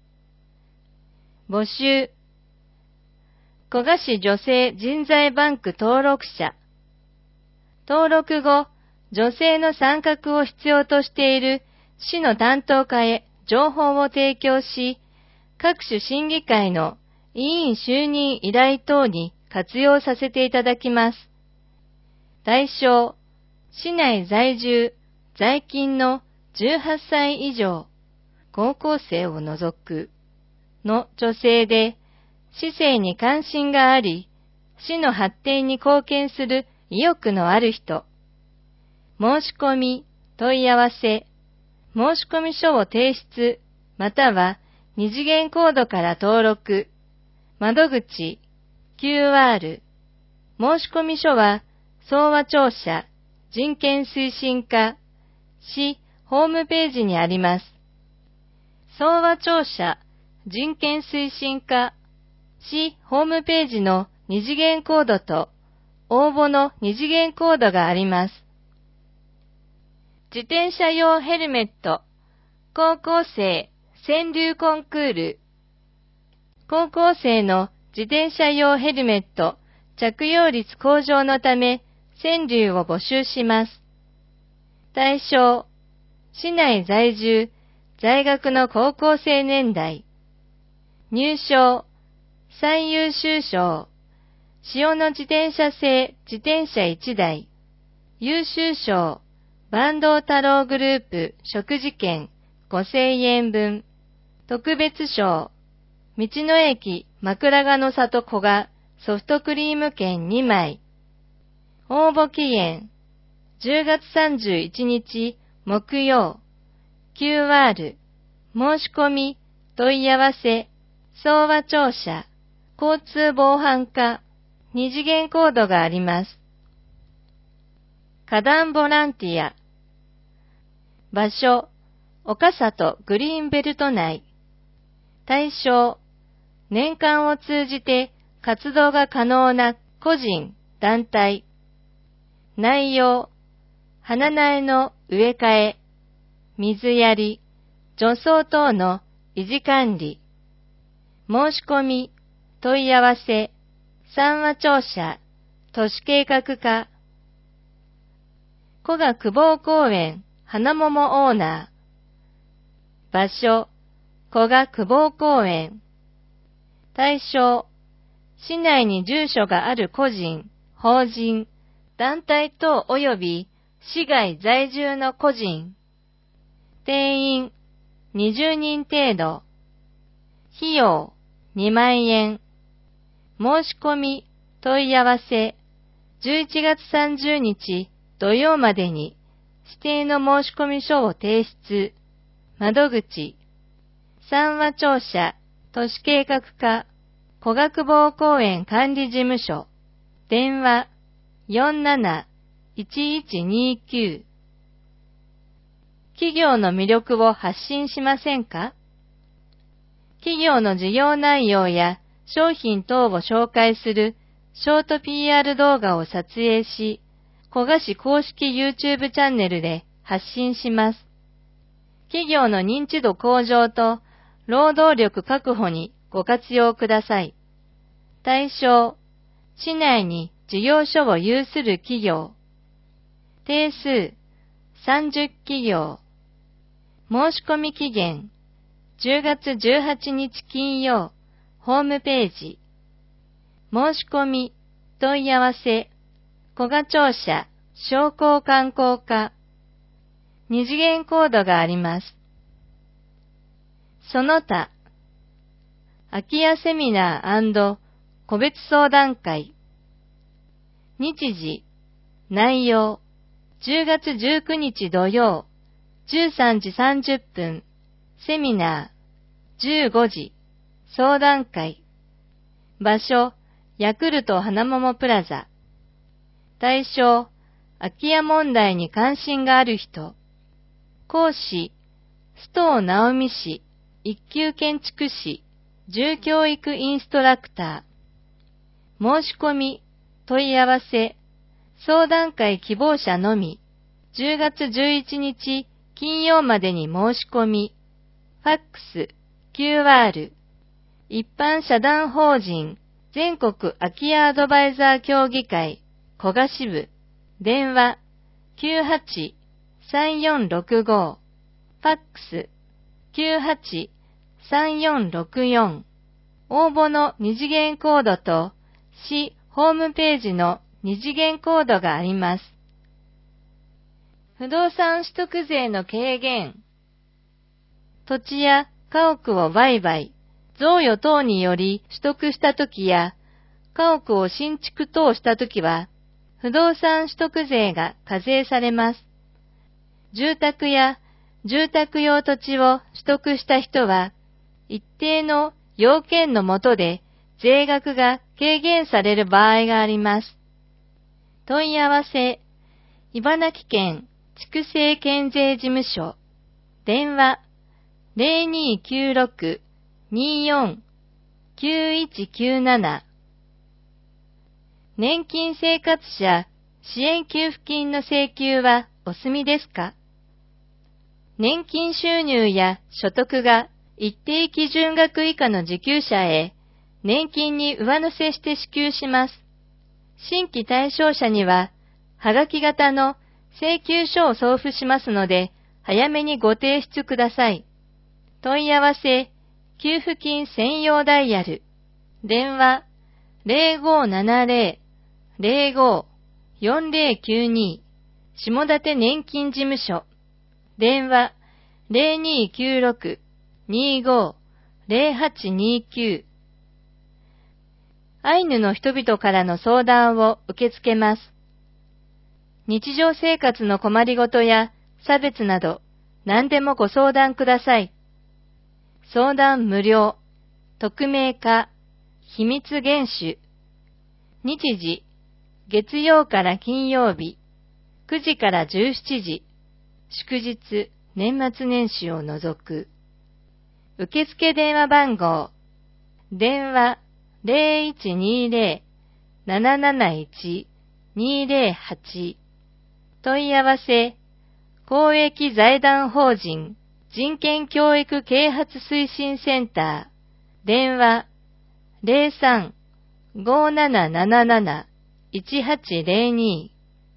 Speaker 3: 募集古賀市女性人材バンク登録者。登録後、女性の参画を必要としている市の担当課へ情報を提供し、各種審議会の委員就任依頼等に活用させていただきます。対象、市内在住、在勤のじゅうはっさい以上、高校生を除く、の女性で、市政に関心があり、市の発展に貢献する意欲のある人。申し込み、問い合わせ、申込書を提出、または二次元コードから登録、窓口、キューアール、申込書は、総和庁舎、人権推進課、市ホームページにあります。総和庁舎、人権推進課、市ホームページの二次元コードと応募の二次元コードがあります。自転車用ヘルメット、高校生川柳コンクール。高校生の自転車用ヘルメット着用率向上のため川柳を募集します。対象、市内在住、在学の高校生年代。入賞、最優秀賞、塩の自転車製自転車いちだい。優秀賞、坂東太郎グループ食事券ごせんえんぶん。特別賞、道の駅枕ヶの里小賀ソフトクリーム券にまい。応募期限、じゅうがつさんじゅういちにち木曜。キューアール、申し込み、問い合わせ、総和庁舎、交通防犯課、二次元コードがあります。花壇ボランティア。場所、岡里グリーンベルト内。対象、年間を通じて活動が可能な個人、団体。内容、花苗の植え替え、水やり、除草等の維持管理。申し込み、問い合わせ、三和庁舎、都市計画課。古賀久保公園、花桃オーナー。場所、古賀久保公園。対象、市内に住所がある個人、法人、団体等及び市外在住の個人。定員、にじゅうにん程度。費用、にまんえん。申し込み、問い合わせ、じゅういちがつさんじゅうにち土曜までに指定の申込書を提出。窓口、三和庁舎、都市計画課、古賀久保公園管理事務所。電話、よんなないちいちにきゅう。企業の魅力を発信しませんか？企業の事業内容や商品等を紹介するショート ピーアール 動画を撮影し、古賀市公式 YouTube チャンネルで発信します。企業の認知度向上と労働力確保にご活用ください。対象、市内に事業所を有する企業。定数、さんじゅう企業。申し込み期限、じゅうがつじゅうはちにち金曜、ホームページ。申し込み、問い合わせ、古賀庁舎、商工観光課。二次元コードがあります。その他、空き家セミナー&個別相談会。日時、内容、じゅうがつじゅうくにち土曜、じゅうさんじさんじゅっぷん、セミナー、じゅうごじ、相談会。場所、ヤクルト花桃プラザ。対象、空き家問題に関心がある人。講師、須藤直美氏、一級建築士、住教育インストラクター。申し込み、問い合わせ、相談会希望者のみ、じゅうがつじゅういちにち金曜までに申し込み、ファックス、キューアール、一般社団法人、全国空き家アドバイザー協議会、古賀支部、電話、きゅうはち さんよんろくご、ファックス、きゅうはち さんよんろくよん、 応募の二次元コードと市ホームページの二次元コードがあります。不動産取得税の軽減。土地や家屋を売買、贈与等により取得したときや、家屋を新築等したときは、不動産取得税が課税されます。住宅や住宅用土地を取得した人は、一定の要件の下で税額が軽減される場合があります。問い合わせ、茨城県畜生県税事務所、電話 ゼロにーきゅうろく にーよん きゅういちきゅうなな。年金生活者支援給付金の請求はお済みですか？年金収入や所得が一定基準額以下の受給者へ年金に上乗せして支給します。新規対象者には、はがき型の請求書を送付しますので、早めにご提出ください。問い合わせ、給付金専用ダイヤル、電話 ゼロごーななゼロ ゼロごー よんゼロきゅうに 下館年金事務所、電話 ゼロにーきゅうろく にーごー ゼロはちにーきゅう。アイヌの人々からの相談を受け付けます。日常生活の困りごとや差別など何でもご相談ください。相談無料、匿名化、秘密厳守。日時、月曜から金曜日、くじからじゅうしちじ、祝日、年末年始を除く。受付電話番号、電話ゼロいちにゼロ なななないち にゼロはち。問い合わせ、公益財団法人人権教育啓発推進センター、電話ゼロさん ごーななななな いちはちゼロに。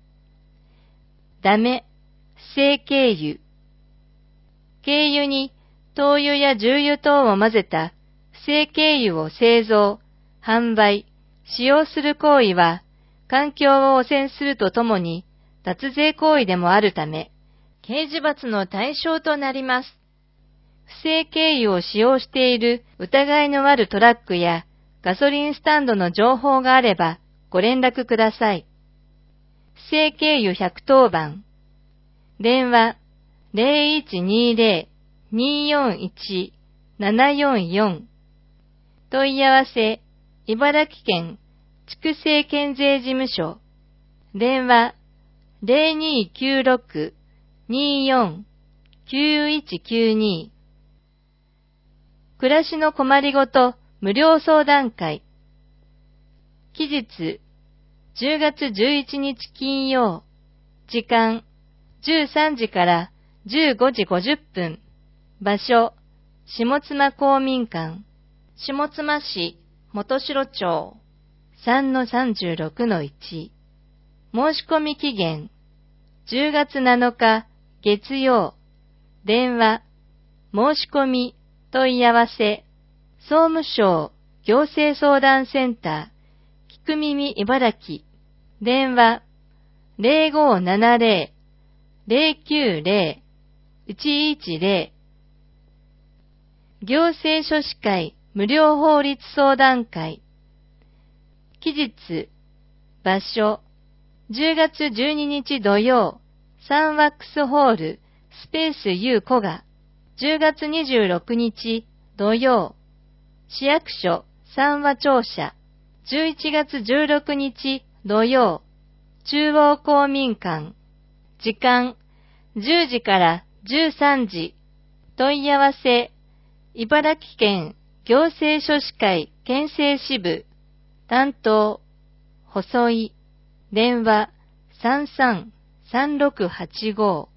Speaker 3: ダメ、不正軽油。軽油に灯油や重油等を混ぜた不正軽油を製造、販売、使用する行為は、環境を汚染するとともに、脱税行為でもあるため、刑事罰の対象となります。不正軽油を使用している疑いのあるトラックやガソリンスタンドの情報があれば、ご連絡ください。不正軽油ひゃくとおばん。電話ゼロいちにゼロ にーよんいち ななよんよん。問い合わせ、茨城県畜生県税事務所、電話ゼロにーきゅうろく にーよん きゅういちきゅうに。暮らしの困りごと無料相談会。期日、じゅうがつじゅういちにち金曜、時間じゅうさんじからじゅうごじごじゅっぷん、場所、下妻公民館、下妻市元城町 さんのさんじゅうろくのいち。申し込み期限じゅうがつなのか月曜。電話申し込み問い合わせ総務省行政相談センター聞く耳茨城。電話ゼロごーななゼロ ゼロきゅうゼロ いちいちゼロ。行政書士会無料法律相談会。期日、場所、じゅうがつじゅうににち土曜、サンワックスホール、スペース U 小賀。じゅうがつにじゅうろくにち土曜、市役所三和庁舎。じゅういちがつじゅうろくにち土曜、中央公民館。時間、じゅうじからじゅうさんじ。問い合わせ、茨城県行政書士会県政支部。担当、細井。電話さんさん さんろくはちご。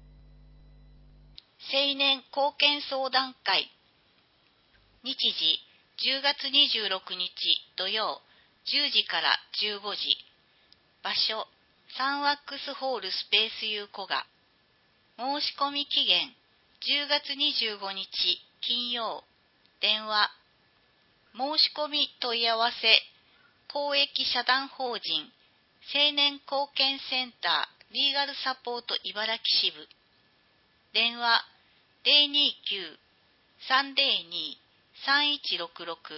Speaker 4: 青年貢献相談会。日時じゅうがつにじゅうろくにち土曜じゅうじからじゅうごじ。場所サンワックスホールスペース U 小賀。申し込み期限じゅうがつにじゅうごにち金曜。電話申し込み問い合わせ公益社団法人青年貢献センターリーガルサポート茨城支部電話 ゼロにきゅう さんゼロに さんいちろくろく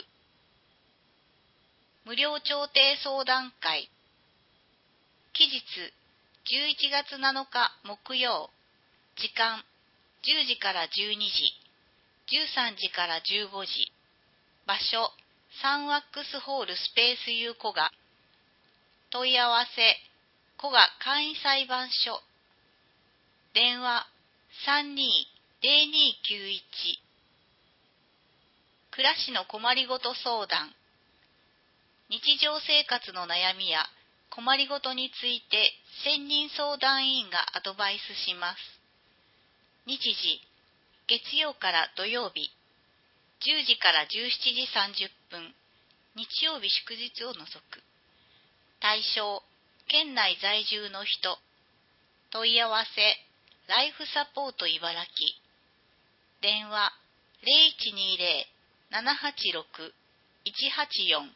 Speaker 4: 無料調停相談会期日じゅういちがつなのか木曜時間じゅうじからじゅうにじじゅうさんじからじゅうごじ場所サンワックスホールスペース U 古賀問い合わせ古賀簡易裁判所電話 さんにーぜろにーきゅういち 暮らしの困りごと相談日常生活の悩みや困りごとについて専任相談員がアドバイスします。日時月曜から土曜日じゅうじからじゅうしちじさんじゅっぷん日曜日祝日を除く対象県内在住の人問い合わせライフサポート茨城電話 ゼロいちにーぜろ ななはちろく いちはちよん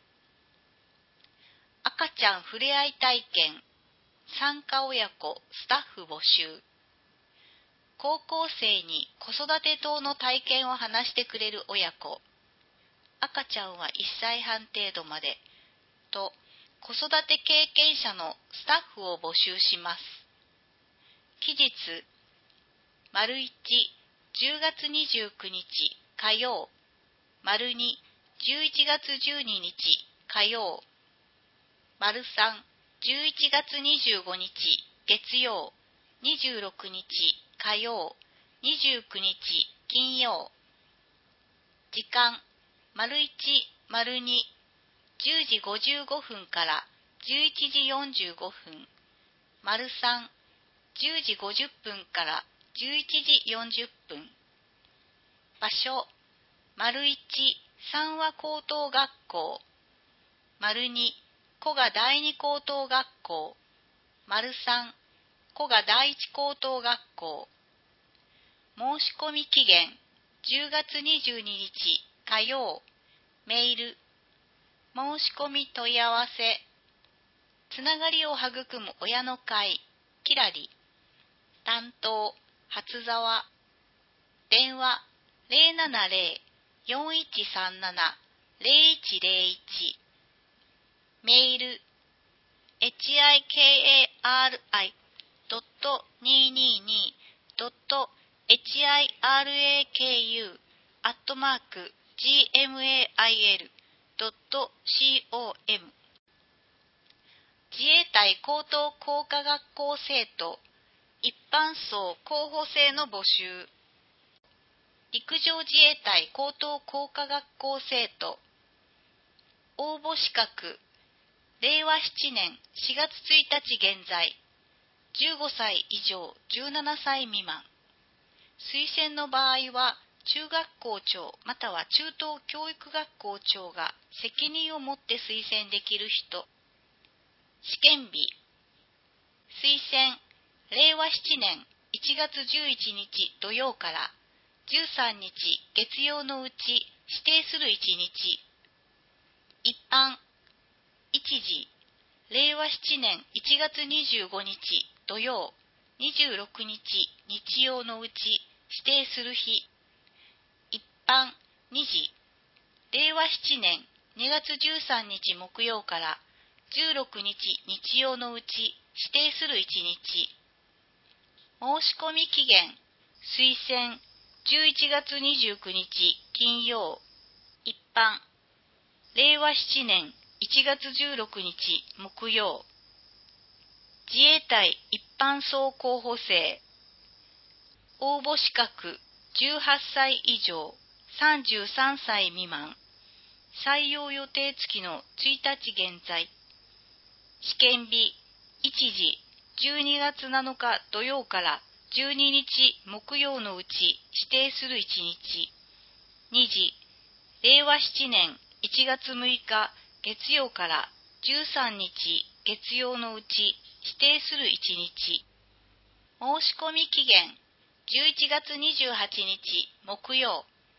Speaker 4: 赤ちゃんふれあい体験参加親子スタッフ募集高校生に子育て等の体験を話してくれる親子赤ちゃんはいっさいはん程度までと子育て経験者のスタッフを募集します。期日丸いち、じゅうがつにじゅうくにち火曜丸に、じゅういちがつじゅうににち火曜丸さん、じゅういちがつにじゅうごにち月曜にじゅうろくにち火曜にじゅうくにち金曜時間丸いち、丸にじゅうじごじゅうごふんからじゅういちじよんじゅうごふん丸さん、じゅうじごじゅっぷんからじゅういちじよんじゅっぷん場所丸いち、三和高等学校丸に、古賀第二高等学校丸さん、古賀第一高等学校申し込み期限じゅうがつにじゅうににち火曜メール申し込み問い合わせつながりを育む親の会キラリ担当初沢電話 ゼロななゼロ よんいちさんなな ゼロいちゼロいち メール ヒカリ ドット にーにーにー ドット ヒラク アットマーク ジーエムエーアイエル ドット コム 自衛隊高等工科学校生徒一般層候補生の募集陸上自衛隊高等工科学校生徒応募資格れいわななねんしがつついたち現在じゅうごさい以上じゅうななさい未満推薦の場合は中学校長または中等教育学校長が責任を持って推薦できる人試験日推薦れいわななねんいちがつじゅういちにち土曜からじゅうさんにち月曜のうち指定するいちにち一般一時れいわななねんいちがつにじゅうごにち土曜にじゅうろくにち日曜のうち指定する日一般に時れいわななねんにがつじゅうさんにち木曜からじゅうろくにち日曜のうち指定するいちにち申し込み期限推薦じゅういちがつにじゅうくにち金曜一般れいわななねんいちがつじゅうろくにち木曜自衛隊一般層候補生応募資格じゅうはっさい以上さんじゅうさんさい未満採用予定付きのついたち現在試験日いちじじゅうにがつなのか土曜からじゅうににち木曜のうち指定するいちにちに時れいわななねんいちがつむいか月曜からじゅうさんにち月曜のうち指定するいちにち申し込み期限じゅういちがつにじゅうはちにち木曜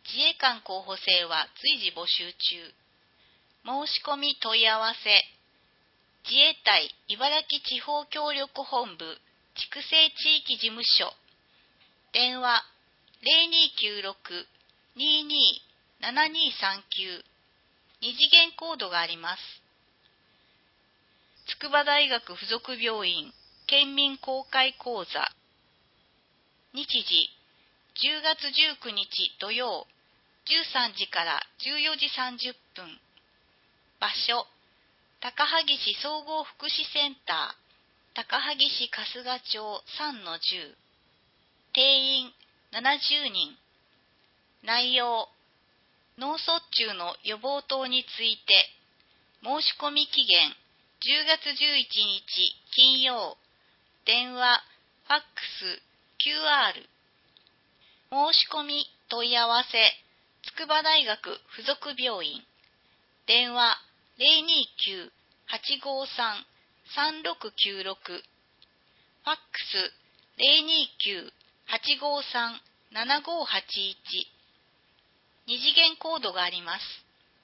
Speaker 4: 自衛官候補生は随時募集中。申し込み問い合わせ。自衛隊茨城地方協力本部筑西地域事務所。電話 ゼロにーきゅうろく にーにー ななにーさんきゅう。二次元コードがあります。筑波大学附属病院県民公開講座。日時じゅうがつじゅうくにち土曜じゅうさんじからじゅうよじさんじゅっぷん。場所高萩市総合福祉センター高萩市春日町 さんのじゅう。定員ななじゅうにん。内容脳卒中の予防等について。申し込み期限じゅうがつじゅういちにち金曜。電話ファックス キューアール。申し込み問い合わせ筑波大学附属病院。電話ゼロにーきゅう はちごさん さんろくきゅうろく。ファックスゼロにーきゅう はちごさん ななごはちいち。二次元コードがあります。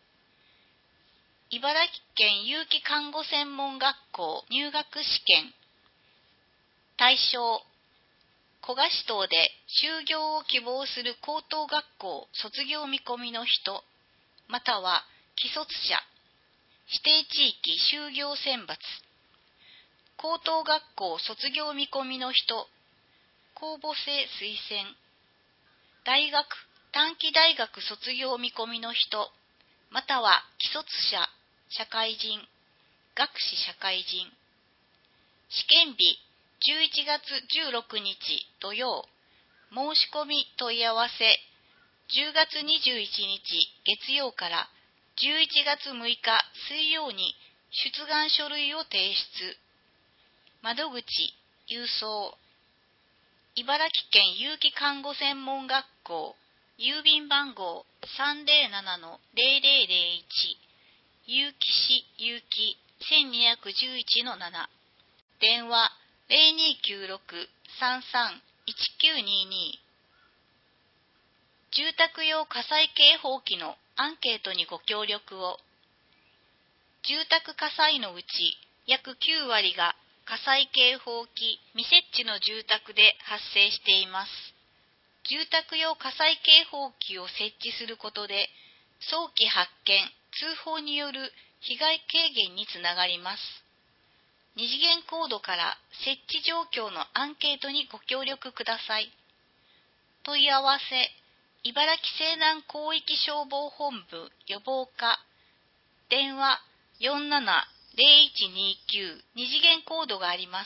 Speaker 4: 茨城県有機看護専門学校入学試験。対象古河市等で就業を希望する高等学校卒業見込みの人、または既卒者、指定地域就業選抜。高等学校卒業見込みの人、公募制推薦。大学、短期大学卒業見込みの人、または既卒者、社会人、学士社会人。試験日、じゅういちがつじゅうろくにち土曜。申し込み問い合わせ、じゅうがつにじゅういちにち月曜からじゅういちがつむいか水曜に出願書類を提出。窓口、郵送。茨城県有機看護専門学校、郵便番号 さんぜろななのゼロゼロゼロいち。有機市有機 せんにひゃくじゅういちのなな。電話ゼロにーきゅうろく さんさん いちきゅうにーにー。住宅用火災警報器のアンケートにご協力を。住宅火災のうち約きゅうわりが火災警報器未設置の住宅で発生しています。住宅用火災警報器を設置することで早期発見、通報による被害軽減につながります。二次元コードから設置状況のアンケートにご協力ください。問い合わせ、茨城西南広域消防本部予防課。電話よんななゼロいちにーきゅう。二次元コードがあります。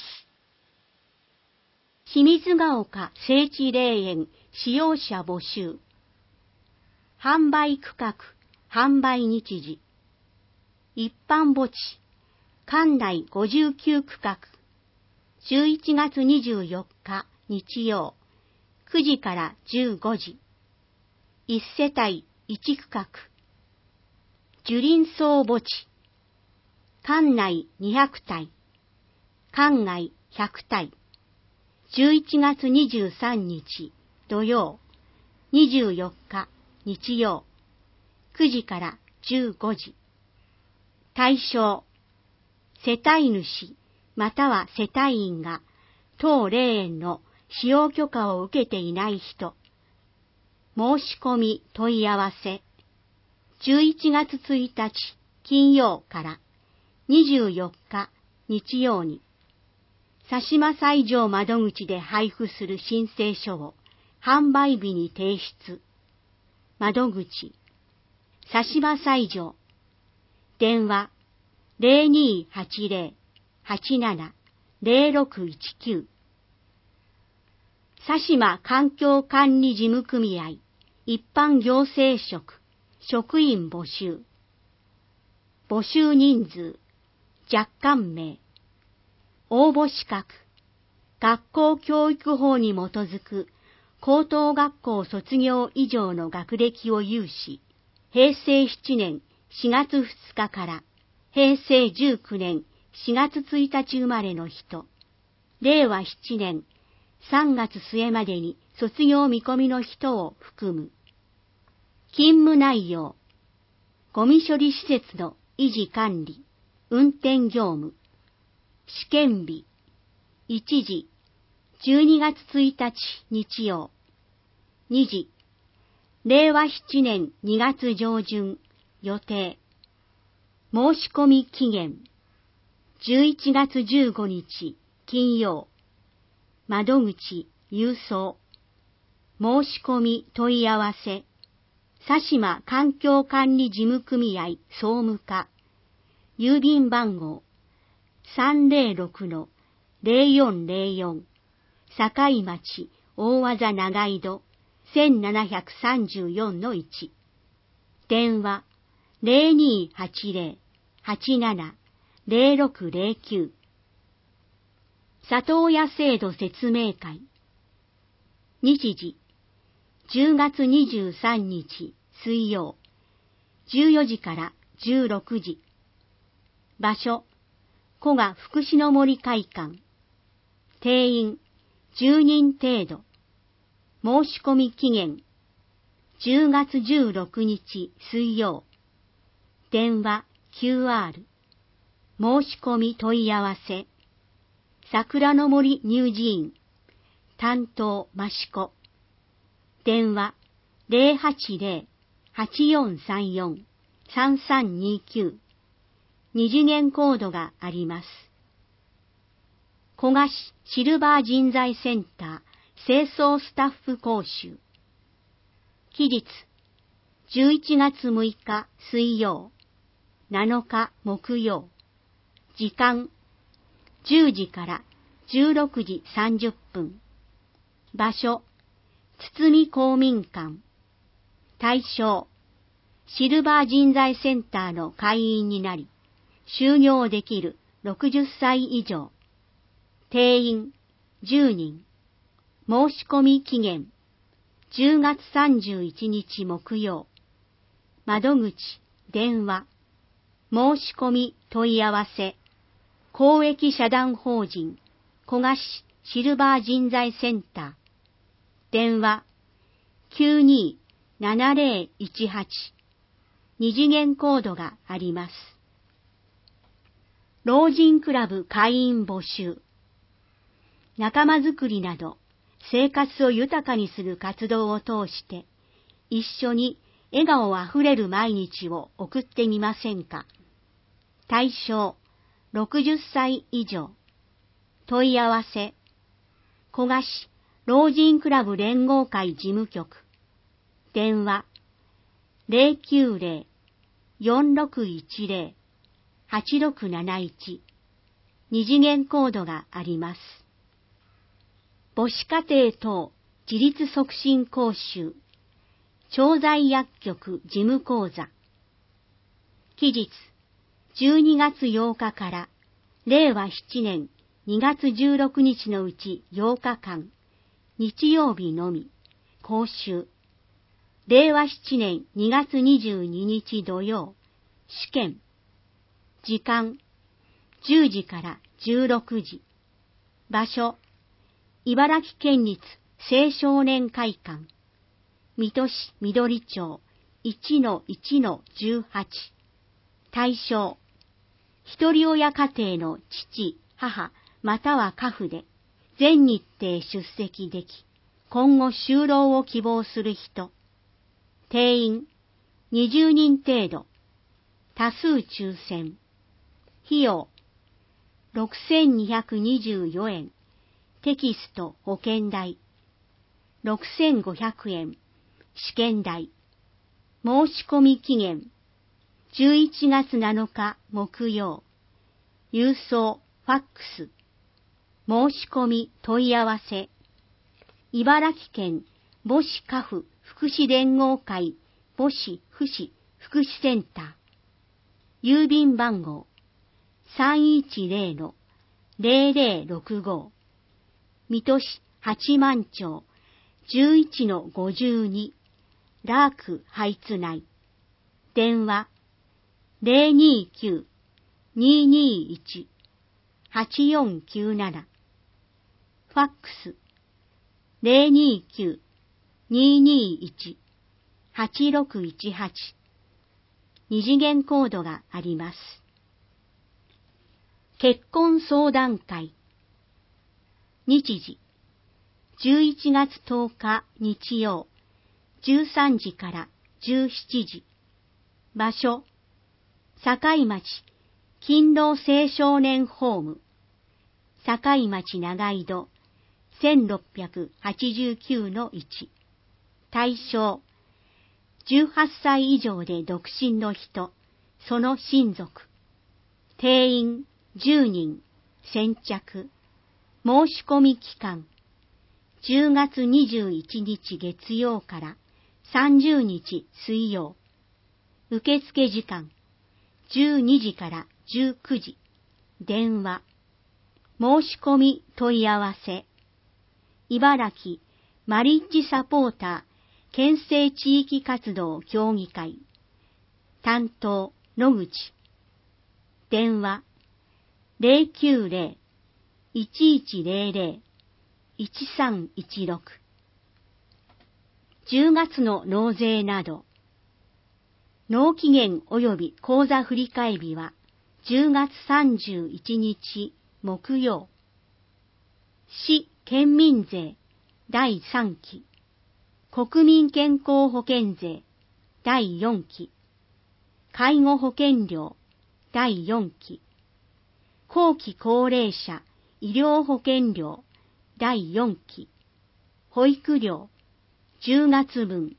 Speaker 5: 清水ヶ丘聖地霊園使用者募集。販売区画、販売日時。一般墓地、館内ごじゅうきゅう区画。じゅういちがつにじゅうよっか日曜、くじからじゅうごじ。一世帯一区画。樹林荘墓地。館内にひゃくたい。館外ひゃくたい。じゅういちがつにじゅうさんにち土曜、にじゅうよっか日曜、くじからじゅうごじ。対象、世帯主または世帯員が当霊園の使用許可を受けていない人。申し込み問い合わせ、じゅういちがつついたち金曜からにじゅうよっか日曜に、佐島西条窓口で配布する申請書を販売日に提出。窓口、佐島西条。電話、ゼロにーはちゼロ はちなな ゼロろくいちきゅう。佐島環境管理事務組合一般行政職職員募集。募集人数、若干名。応募資格、学校教育法に基づく高等学校卒業以上の学歴を有し、へいせいななねんしがつふつかからへいせいじゅうきゅうねんしがつついたち生まれの人、れいわななねんさんがつすえまでに卒業見込みの人を含む。 勤務内容、ゴミ処理施設の維持管理、運転業務、試験日、いちじ、じゅうにがつついたち日曜、にじ、れいわなねんにがつ上旬予定、申し込み期限、じゅういちがつじゅうごにち金曜、窓口郵送、申し込み問い合わせ、佐島環境管理事務組合総務課、郵便番号 さんぜろろくのぜろよんぜろよん 境町大技長井戸 せんななひゃくさんじゅうよんのいち、電話 ゼロにーはちゼロ はちなな ゼロろくゼロきゅう、里親制度説明会、日時じゅうがつにじゅうさんにち水曜、じゅうよじからじゅうろくじ、場所、古賀福祉の森会館、定員じゅうにん程度、申し込み期限、じゅうがつじゅうろくにち水曜、電話 キューアール、申し込み問い合わせ、桜の森乳児院、担当益子、電話 ゼロはちゼロ はちよんさんよん さんさんにきゅう、二次元コードがあります。古賀市シルバー人材センター清掃スタッフ講習。期日じゅういちがつむいか水曜、なのか木曜。時間じゅうじからじゅうろくじさんじゅっぷん。場所堤公民館。対象シルバー人材センターの会員になり、就業できるろくじゅっさい以上。定員じゅうにん。申し込み期限じゅうがつさんじゅういちにち木曜。窓口、電話。申し込み問い合わせ。公益社団法人古賀市シルバー人材センター。電話きゅうにーななぜろいちはち。二次元コードがあります。老人クラブ会員募集。仲間づくりなど生活を豊かにする活動を通して一緒に笑顔あふれる毎日を送ってみませんか。対象ろくじゅっさい以上。問い合わせ古賀市老人クラブ連合会事務局。電話ゼロきゅうゼロ よんろくいちゼロ はちろくなないち。二次元コードがあります。母子家庭等自立促進講習。調剤薬局事務講座。期日じゅうにがつようかかられいわななねんにがつじゅうろくにちのうちようかかん、日曜日のみ、講習。れいわななねんにがつにじゅうににち土曜、試験。時間、じゅうじからじゅうろくじ。場所、茨城県立青少年会館。水戸市緑町 いちのいちのじゅうはち。対象、一人親家庭の父、母、または家父で、全日程出席でき、今後就労を希望する人。定員、にじゅうにん程度。多数抽選。費用、ろくせんにひゃくにじゅうよえん。テキスト保険代。ろくせんごひゃくえん。試験代。申し込み期限。じゅういちがつなのか木曜。郵送、ファックス。申し込み問い合わせ。茨城県母子家父福祉連合会母子福祉福祉センター。郵便番号 さんいちゼロ ゼロゼロろくご。水戸市八幡町 じゅういちのごじゅうに。ラークハイツ内。電話ゼロにきゅう ににいち はちよんきゅうなな。ファックスゼロにきゅう ににいちはちろくいちはち。二次元コードがあります。結婚相談会。日時、じゅういちがつとおか日曜、じゅうさんじからじゅうしちじ。場所、堺町勤労青少年ホーム、堺町長井戸 せんろっぴゃくはちじゅうきゅうのいち。対象、じゅうはっさい以上で独身の人、その親族。定員じゅうにん、先着。申し込み期間、じゅうがつにじゅういちにち月曜からさんじゅうにち水曜。受付時間、じゅうにじからじゅうくじ。電話。申し込み問い合わせ。茨城マリッジサポーター県政地域活動協議会。担当野口。電話 ゼロきゅうゼロ いちいちゼロゼロ いちさんいちろく。じゅうがつの納税など。納期限及び口座振替日はじゅうがつさんじゅういちにち木曜。市県民税だいさんき。国民健康保険税だいよんき。介護保険料だいよんき。後期高齢者医療保険料だいよんき。保育料じゅうがつぶん。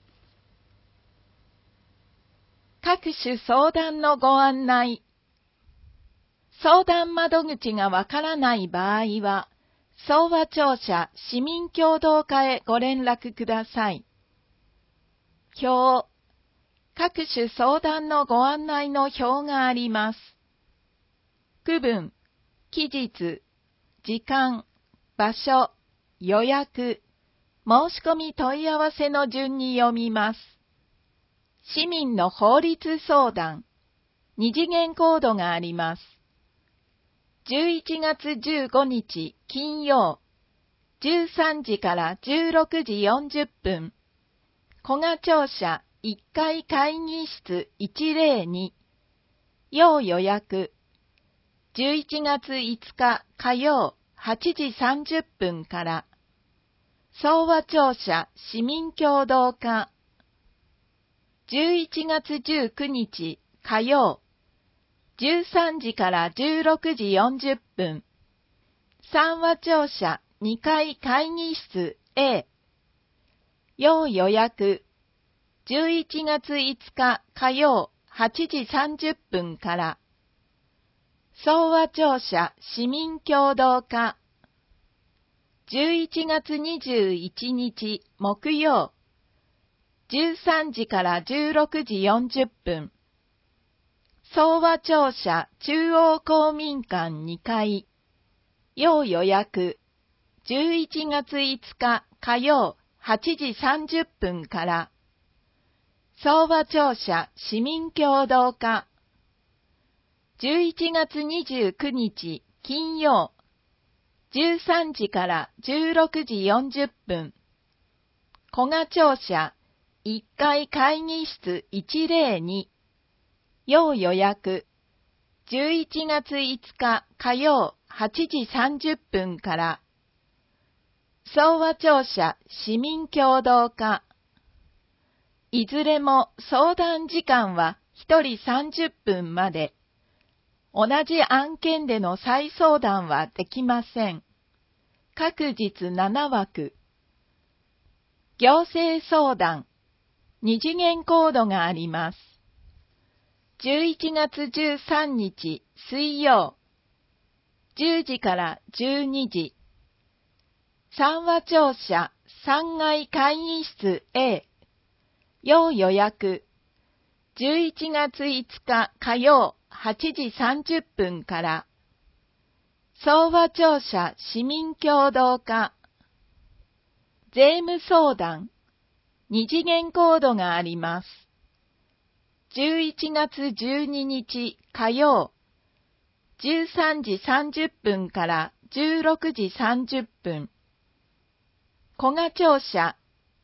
Speaker 6: 各種相談のご案内。相談窓口がわからない場合は、総和庁舎市民協同課へご連絡ください。表、各種相談のご案内の表があります。区分、期日、時間、場所、予約、申し込み問い合わせの順に読みます。市民の法律相談、二次元コードがあります。じゅういちがつじゅうごにち金曜、じゅうさんじからじゅうろくじよんじゅっぷん、古賀庁舎いっかい会議室いちゼロに、要予約、じゅういちがついつか火曜はちじさんじゅっぷんから、総和庁舎市民協同課、じゅういちがつじゅうくにち火曜、じゅうさんじからじゅうろくじよんじゅっぷん、三和庁舎にかい会議室 A、要予約、じゅういちがついつか火曜はちじさんじゅっぷんから、総和庁舎市民協同課、じゅういちがつにじゅういちにち木曜、じゅうさんじからじゅうろくじよんじゅっぷん、総和庁舎中央公民館にかい、要予約、じゅういちがついつか火曜はちじさんじゅっぷんから、総和庁舎市民協同課、じゅういちがつにじゅうくにち金曜、じゅうさんじからじゅうろくじよんじゅっぷん、古賀庁舎いっかい会議室いちゼロに、要予約、じゅういちがついつか火曜はちじさんじゅっぷんから、総和庁舎市民協同課、いずれも相談時間はひとりさんじゅっぷんまで、同じ案件での再相談はできません。各日ななわく。行政相談、二次元コードがあります。じゅういちがつじゅうさんにち水曜、じゅうじからじゅうにじ、三和庁舎さんがい会議室 A、要予約、じゅういちがついつか火曜はちじさんじゅっぷんから、総和庁舎市民協同課、税務相談、二次元コードがあります。じゅういちがつじゅうににち火曜、じゅうさんじさんじゅっぷんからじゅうろくじさんじゅっぷん、古賀庁舎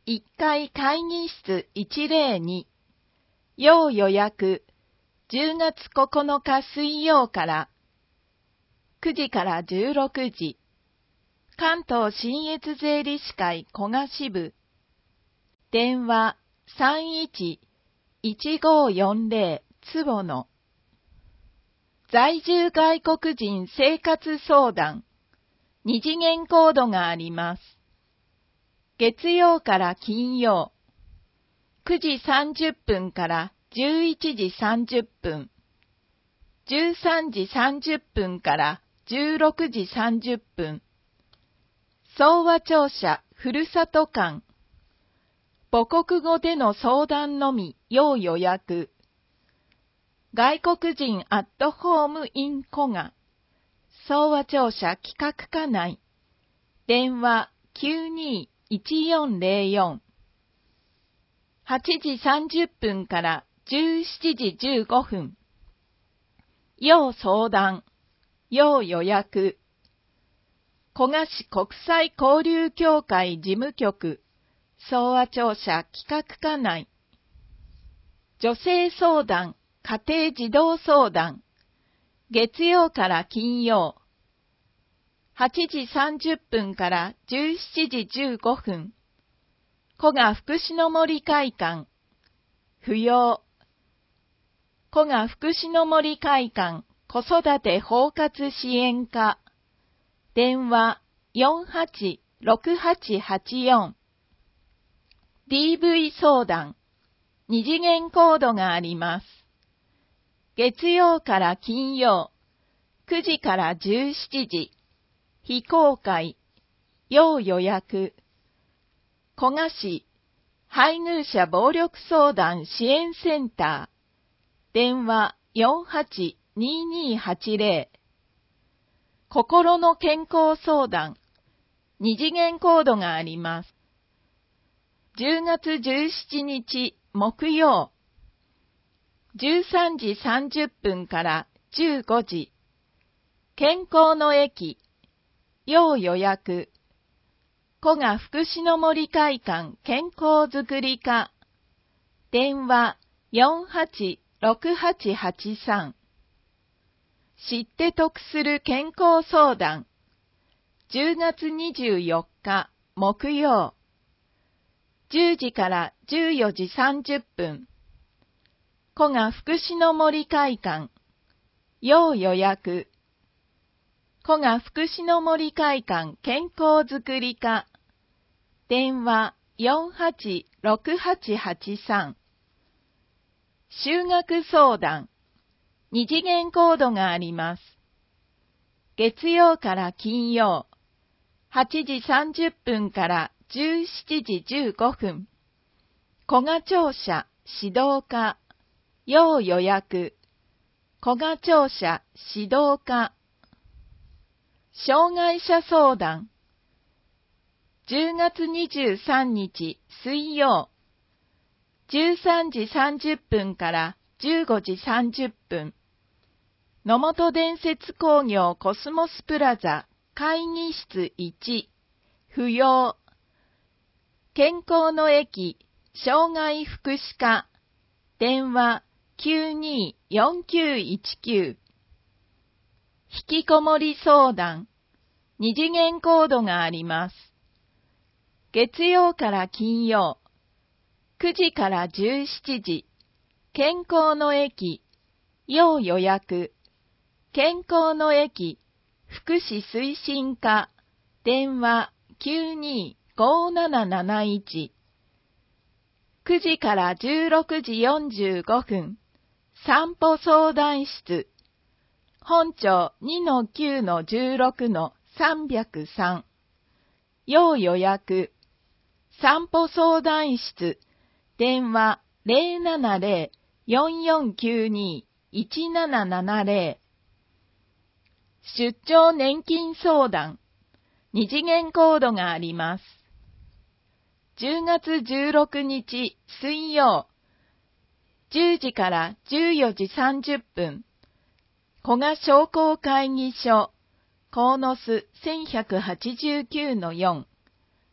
Speaker 6: いっかい会議室いちまるに、要予約、じゅうがつここのか水曜からくじからじゅうろくじ、関東信越税理士会古賀支部、電話 さんいちいちごよんぜろ 坪野、在住外国人生活相談、二次元コードがあります。月曜から金曜、くじさんじゅっぷんからじゅういちじさんじゅっぷん、じゅうさんじさんじゅっぷんからじゅうろくじさんじゅっぷん、総和庁舎ふるさと館、母国語での相談のみ要予約、外国人アットホームイン古賀、総和庁舎企画課内、電話 きゅうにいちよんぜろよん、はちじさんじゅっぷんからじゅうしちじじゅうごふん、要相談、要予約、古賀市国際交流協会事務局、総和庁舎企画課内、女性相談、家庭児童相談、月曜から金曜、はちじさんじゅっぷんからじゅうしちじじゅうごふん、古賀福祉の森会館、不要、古賀福祉の森会館子育て包括支援課、電話 よんはちろくはちはちよん、ディーブイ 相談、二次元コードがあります。月曜から金曜、くじからじゅうしちじ、非公開、要予約、古賀市配偶者暴力相談支援センター、電話 よんはちににはちぜろ、心の健康相談、二次元コードがあります。じゅうがつじゅうしちにち木曜、じゅうさんじさんじゅっぷんからじゅうごじ、健康の駅、要予約、古賀福祉の森会館健康づくり課、電話 よんはちろくはちはちさん、知って得する健康相談、じゅうがつにじゅうよっか木曜、じゅうじからじゅうよじさんじゅっぷん、古賀福祉の森会館、要予約、古賀福祉の森会館健康づくり課、電話 よんはちろくはちはちさん、就学相談、二次元コードがあります。月曜から金曜、はちじさんじゅっぷんからじゅうしちじじゅうごふん、古賀庁舎指導課、要予約、古賀庁舎指導課、障害者相談、じゅうがつにじゅうさんにち水曜、じゅうさんじさんじゅっぷんからじゅうごじさんじゅっぷん、野本伝説工業コスモスプラザ会議室いち、不要、健康の駅障害福祉課、電話 きゅうによんきゅういちきゅう、引きこもり相談、二次元コードがあります。月曜から金曜、くじからじゅうしちじ、健康の駅、要予約、健康の駅、福祉推進課、電話 きゅうにごなななないち、くじからじゅうろくじよんじゅうごふん、散歩相談室、本庁 にのきゅうのじゅうろくのさんびゃくさん、要予約、散歩相談室、電話 ゼロななゼロ よんよんきゅうに いちななななゼロ、出張年金相談、二次元コードがあります。じゅうがつじゅうろくにち水曜、じゅうじからじゅうよじさんじゅっぷん、古賀商工会議所、鴻巣せんひゃくはちじゅうきゅうのよん、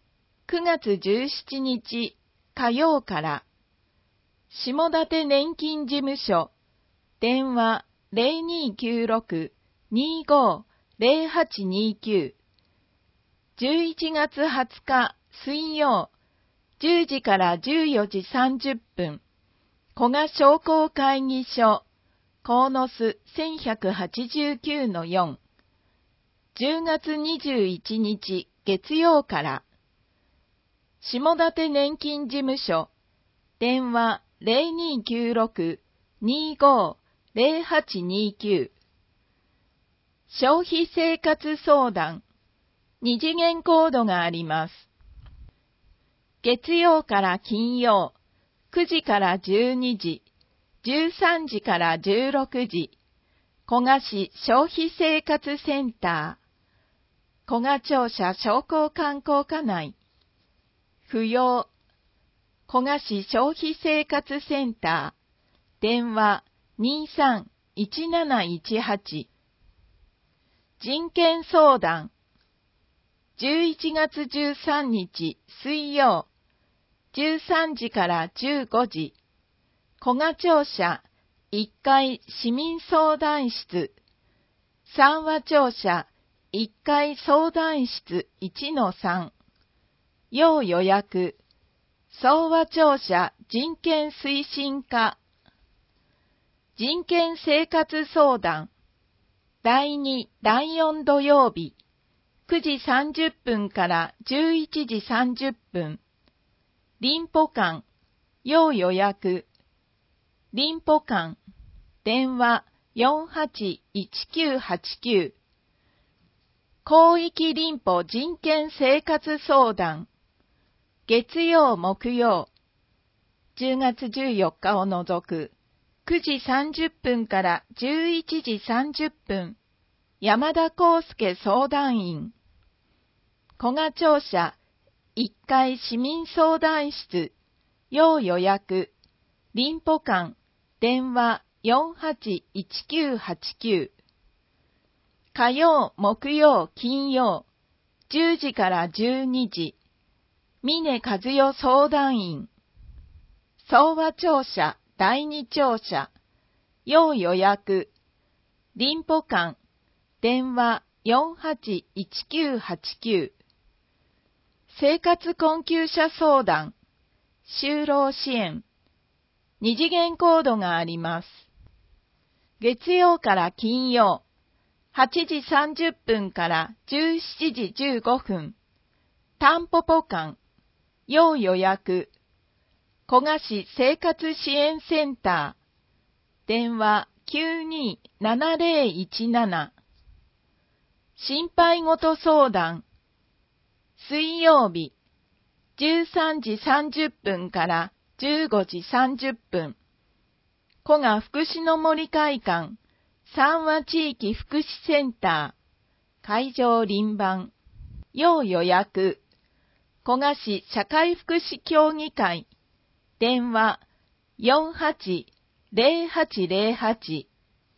Speaker 6: くがつじゅうしちにち火曜から、下館年金事務所、電話 ゼロにーきゅうろく にーごー ゼロはちにーきゅう、じゅういちがつはつか水曜、じゅうじからじゅうよじさんじゅっぷん、古賀商工会議所、鴻巣 せんひゃくはちじゅうきゅうのよん、じゅうがつにじゅういちにち月曜から、下館年金事務所、電話 ゼロにーきゅうろく にーごー ゼロはちにーきゅう、消費生活相談、二次元コードがあります。月曜から金曜、くじからじゅうにじ、じゅうさんじからじゅうろくじ、古賀市消費生活センター、古賀庁舎商工観光課内、不要、古賀市消費生活センター、電話 にーさん いちなないちはち、人権相談、じゅういちがつじゅうさんにち水曜、じゅうさんじからじゅうごじ、古賀庁舎いっかい市民相談室、三和庁舎いっかい相談室 いちのさん、要予約、総和庁舎人権推進課、人権生活相談、だいに、だいよん土曜日、くじさんじゅっぷんからじゅういちじさんじゅっぷん、臨保館、要予約、臨保館、電話 よんはちいちきゅうはちきゅう、広域臨保人権生活相談、月曜木曜、じゅうがつじゅうよっかを除く、くじさんじゅっぷんからじゅういちじさんじゅっぷん、山田康介相談員、古賀庁舎いっかい市民相談室、要予約、臨保館、電話 よんはちいちきゅうはちきゅう、火曜、木曜、金曜、じゅうじからじゅうにじ、峰和代相談員、総和庁舎だいに庁舎、要予約、臨保館、電話 よんはちいちきゅうはちきゅう、生活困窮者相談、就労支援、二次元コードがあります。月曜から金曜、はちじさんじゅっぷんからじゅうしちじじゅうごふん、タンポポ館、要予約、古賀市生活支援センター、電話 きゅうにーななぜろいちなな、心配事相談、水曜日、じゅうさんじさんじゅっぷんからじゅうごじさんじゅっぷん、古賀福祉の森会館、三和地域福祉センター、会場輪番、要予約、古賀市社会福祉協議会、電話 よんはちぜろはちぜろはち、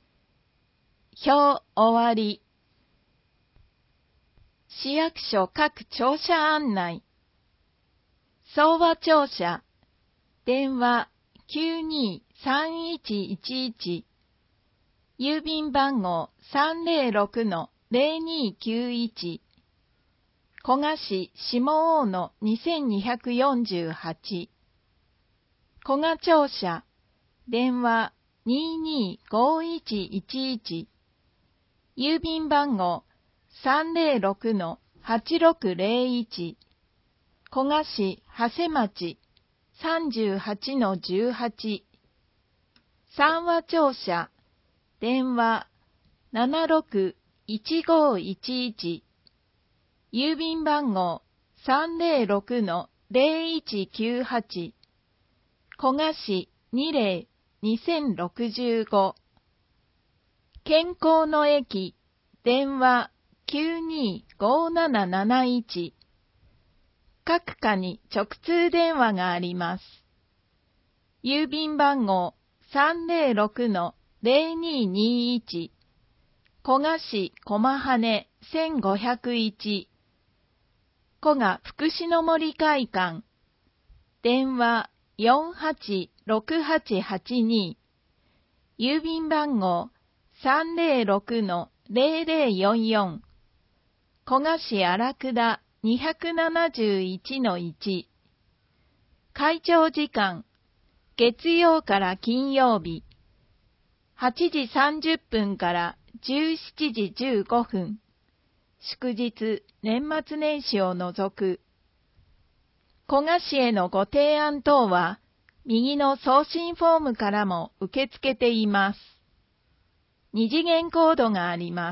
Speaker 6: 表終わり。市役所各庁舎案内。総和庁舎、電話 きゅうにーさんいちいちいち、郵便番号 さんぜろろくのぜろにーきゅういち、古賀市下大野にせんにひゃくよんじゅうはち、古賀庁舎、電話 にーにーごいちいちいち、郵便番号 さんぜろろくのはちろくぜろいち、古賀市長谷町 さんじゅうはちのじゅうはち、三和庁舎、電話 ななろくいちごいちいち、郵便番号 さんぜろろくのぜろいちきゅうはち、古賀市にぜろにせんろくじゅうご、健康の駅、電話 きゅうにーごなななないち、各課に直通電話があります。郵便番号 さんぜろろくのぜろにーにいち、古賀市駒羽せんごひゃくいち、 古賀福祉の森会館。電話 よんはちろくはちはちに。郵便番号 さんぜろろくのぜろぜろよんよん。古賀市荒倉 になないちのいち。会長時間、月曜から金曜日、はちじさんじゅっぷんからじゅうしちじじゅうごふん、祝日、年末年始を除く。古賀市へのご提案等は、右の送信フォームからも受け付けています。二次元コードがあります。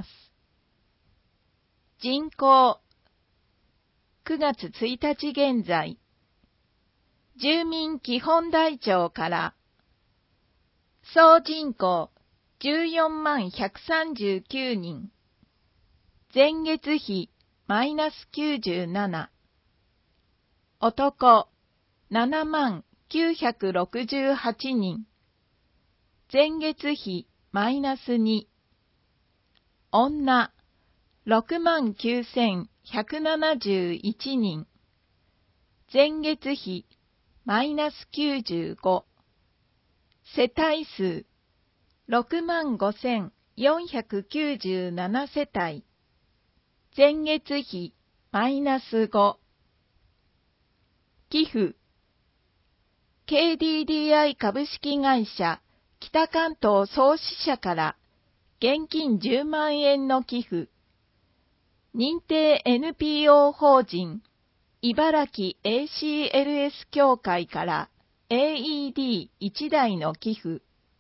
Speaker 6: 人口、くがつついたち現在、住民基本台帳から、総人口じゅうよんまんひゃくさんじゅうきゅうにん、前月比マイナスきゅうじゅうなな、男ななまんきゅうひゃくろくじゅうはちにん、前月比マイナスに、女ろくまんきゅうせんひゃくななじゅういちにん、前月比マイナスきゅうじゅうご、世帯数ろくまんごせんよんひゃくきゅうじゅうなな世帯、前月比マイナスご、寄付 ケーディーディーアイ 株式会社北関東創始者から現金じゅうまんえんの寄付、認定 エヌピーオー 法人茨城 エーシーエルエス 協会から エーイーディーいち 台の寄付。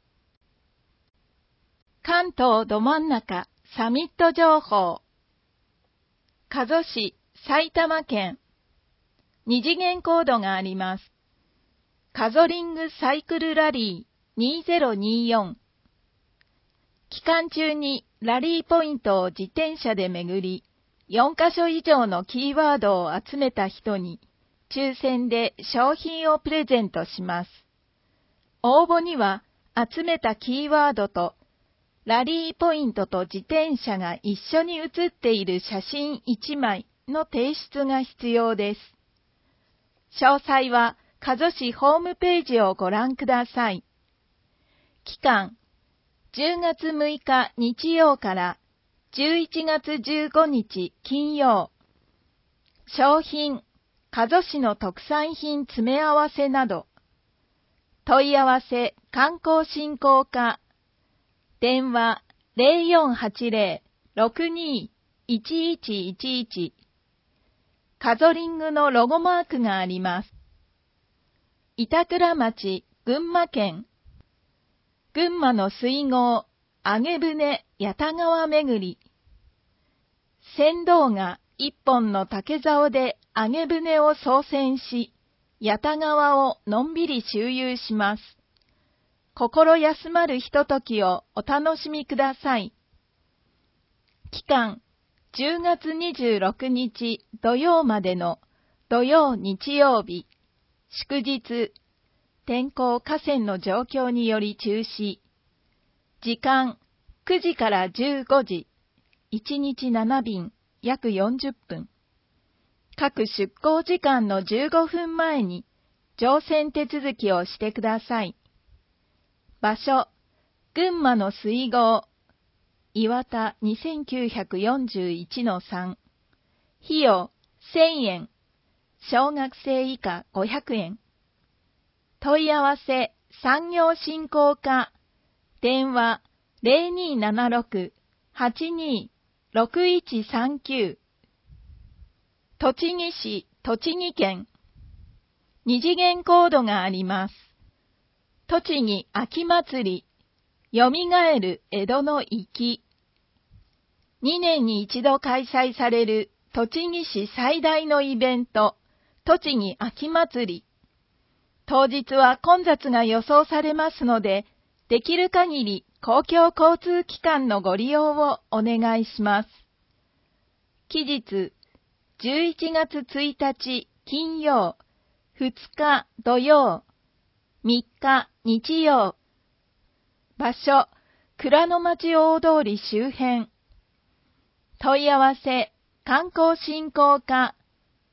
Speaker 6: 関東ど真ん中サミット情報。加須市、埼玉県。二次元コードがあります。加須リングサイクルラリーにせんにじゅうよん。期間中にラリーポイントを自転車で巡り、よんカ所以上のキーワードを集めた人に、抽選で商品をプレゼントします。応募には、集めたキーワードと、ラリーポイントと自転車が一緒に写っている写真いちまいの提出が必要です。詳細は、加須市ホームページをご覧ください。期間、じゅうがつむいか日曜からじゅういちがつじゅうごにち金曜。商品、加須市の特産品詰め合わせなど。問い合わせ観光振興課。電話ゼロよんはちゼロ ろくにー いちいちいちいち。加須リングのロゴマークがあります。板倉町、群馬県。群馬の水郷、揚げ船、八田川巡り。船頭が一本の竹竿で揚げ船を操船し、八田川をのんびり周遊します。心休まるひとときをお楽しみください。期間、じゅうがつにじゅうろくにち土曜までの土曜日曜日、祝日、天候河川の状況により中止。時間、くじからじゅうごじ、いちにちななびん、約よんじゅっぷん。各出港時間のじゅうごふんまえに乗船手続きをしてください。場所、群馬の水郷、岩田 にせんきゅうひゃくよんじゅういちのさん。費用、せんえん。小学生以下ごひゃくえん。問い合わせ、産業振興課。電話、ゼロにーななろく はちにー ろくいちさんきゅう。栃木市、栃木県。二次元コードがあります。栃木秋祭り、よみがえる江戸の粋。にねんに一度開催される栃木市最大のイベント、栃木秋祭り。当日は混雑が予想されますので、できる限り公共交通機関のご利用をお願いします。期日、じゅういちがつついたち金曜、ふつか土曜、みっか日曜。場所、蔵の町大通り周辺。問い合わせ、観光振興課。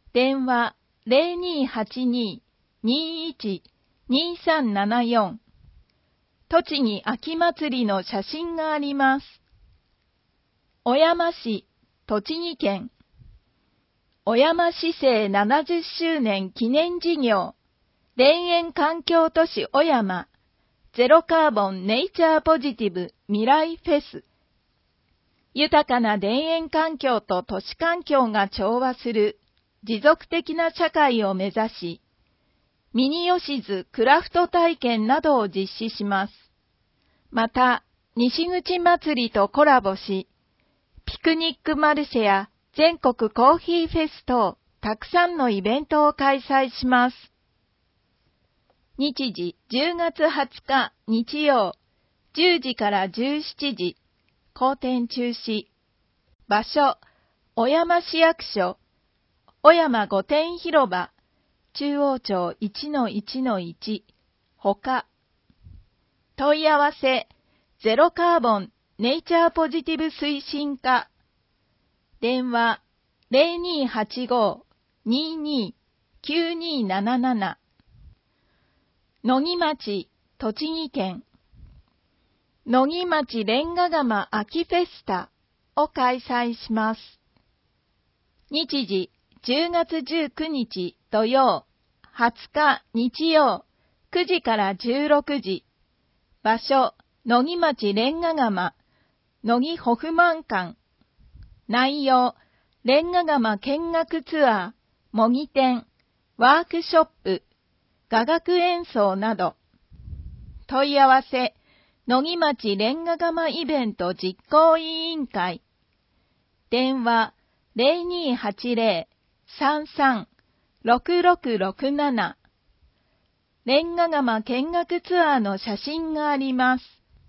Speaker 6: 電話 ゼロにーはちにー にーいち にーさんななよん。栃木秋祭りの写真があります。小山市、栃木県。小山市政ななじゅっしゅうねん記念事業、田園環境都市小山、ゼロカーボンネイチャーポジティブ未来フェス。豊かな田園環境と都市環境が調和する持続的な社会を目指し、ミニヨシズクラフト体験などを実施します。また、西口祭りとコラボし、ピクニックマルシェや全国コーヒーフェス等、たくさんのイベントを開催します。日時じゅうがつはつか日曜、じゅうじからじゅうしちじ、公展中止。場所、小山市役所、小山御殿広場、中央町 いちのいちのいち、ほか。問い合わせ、ゼロカーボンネイチャーポジティブ推進課。電話、ゼロにーはちごー にーにー きゅうにーなななな。野木町、栃木県。野木町レンガ窯秋フェスタを開催します。日時、じゅうがつじゅうくにち土曜、はつか日曜、くじからじゅうろくじ。場所、野木町レンガ窯、野木ホフマン館。内容、レンガ窯見学ツアー、模擬店、ワークショップ、雅楽演奏など。問い合わせ、野木町レンガ窯イベント実行委員会。電話、ゼロにーはちゼロ さんさん ろくろくろくなな。レンガ窯見学ツアーの写真があります。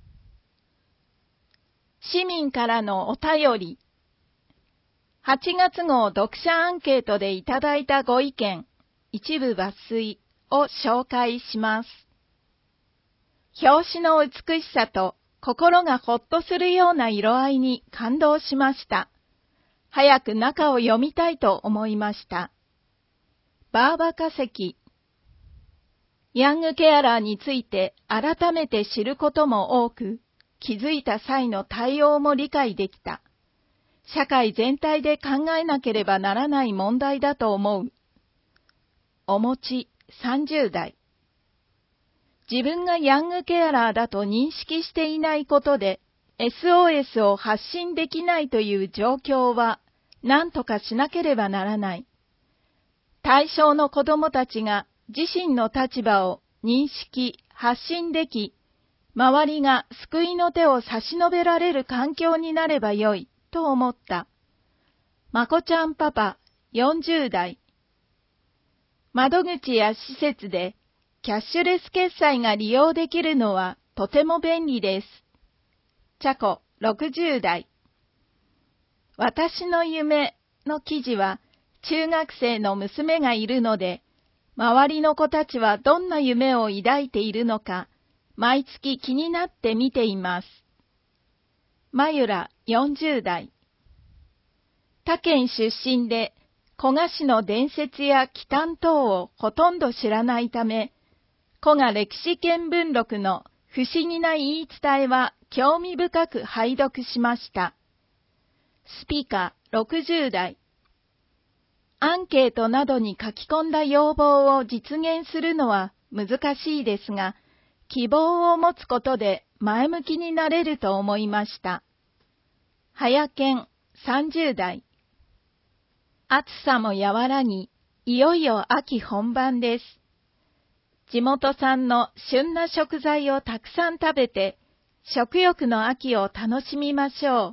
Speaker 6: 市民からのお便り。はちがつ号読者アンケートでいただいたご意見、一部抜粋を紹介します。表紙の美しさと心がほっとするような色合いに感動しました。早く中を読みたいと思いました。バーバ化石。ヤングケアラーについて改めて知ることも多く、気づいた際の対応も理解できた。社会全体で考えなければならない問題だと思う。おもちさんじゅうだい。自分がヤングケアラーだと認識していないことで エスオーエス を発信できないという状況は何とかしなければならない。対象の子どもたちが自身の立場を認識、発信でき、周りが救いの手を差し伸べられる環境になればよいと思った。まこちゃんパパよんじゅうだい。窓口や施設でキャッシュレス決済が利用できるのはとても便利です。ちゃころくじゅうだい。私の夢の記事は中学生の娘がいるので、周りの子たちはどんな夢を抱いているのか、毎月気になって見ています。まゆらよんじゅうだい。他県出身で、古賀市の伝説や奇譚等をほとんど知らないため、古賀歴史見聞録の不思議な言い伝えは興味深く拝読しました。スピカろくじゅうだい。アンケートなどに書き込んだ要望を実現するのは難しいですが、希望を持つことで前向きになれると思いました。はやけんさんじゅうだい。暑さも和らぎ、いよいよ秋本番です。地元産の旬な食材をたくさん食べて、食欲の秋を楽しみましょう。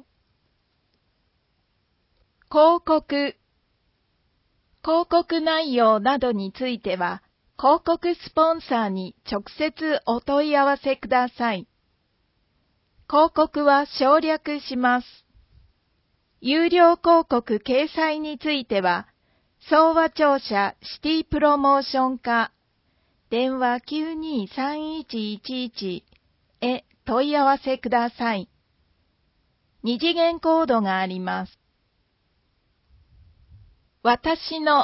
Speaker 6: 広告。広告内容などについては、広告スポンサーに直接お問い合わせください。広告は省略します。有料広告掲載については、総和庁舎シティプロモーション課、電話 きゅうにーさんいちいちいち へ問い合わせください。二次元コードがあります。私の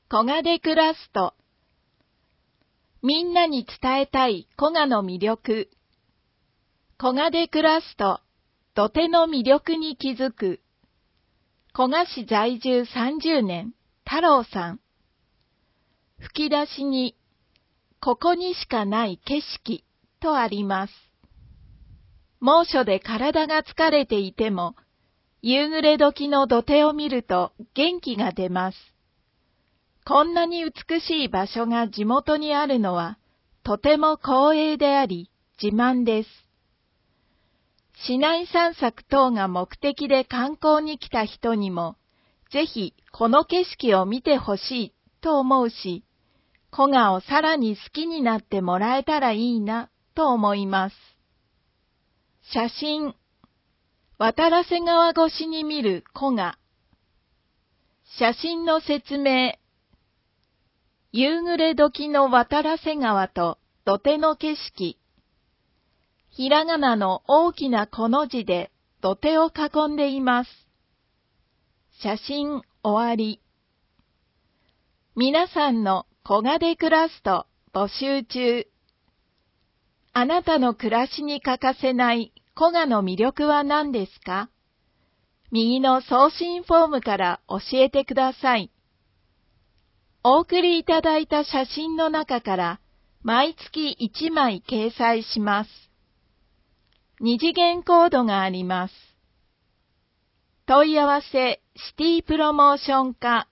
Speaker 6: 古賀で暮らすと。みんなに伝えたい古賀の魅力。古賀で暮らすと、土手の魅力に気づく。古賀市在住さんじゅうねん、太郎さん。吹き出しに、ここにしかない景色とあります。猛暑で体が疲れていても、夕暮れ時の土手を見ると元気が出ます。こんなに美しい場所が地元にあるのは、とても光栄であり、自慢です。市内散策等が目的で観光に来た人にも、ぜひこの景色を見てほしいと思うし、古賀をさらに好きになってもらえたらいいなと思います。写真。渡良瀬川越しに見る古賀。写真の説明。夕暮れ時の渡良瀬川と土手の景色。ひらがなの大きなこの字で土手を囲んでいます。写真終わり。皆さんの古賀で暮らすと募集中。あなたの暮らしに欠かせない古賀の魅力は何ですか？右の送信フォームから教えてください。お送りいただいた写真の中から毎月いちまい掲載します。二次元コードがあります。問い合わせシティプロモーション課。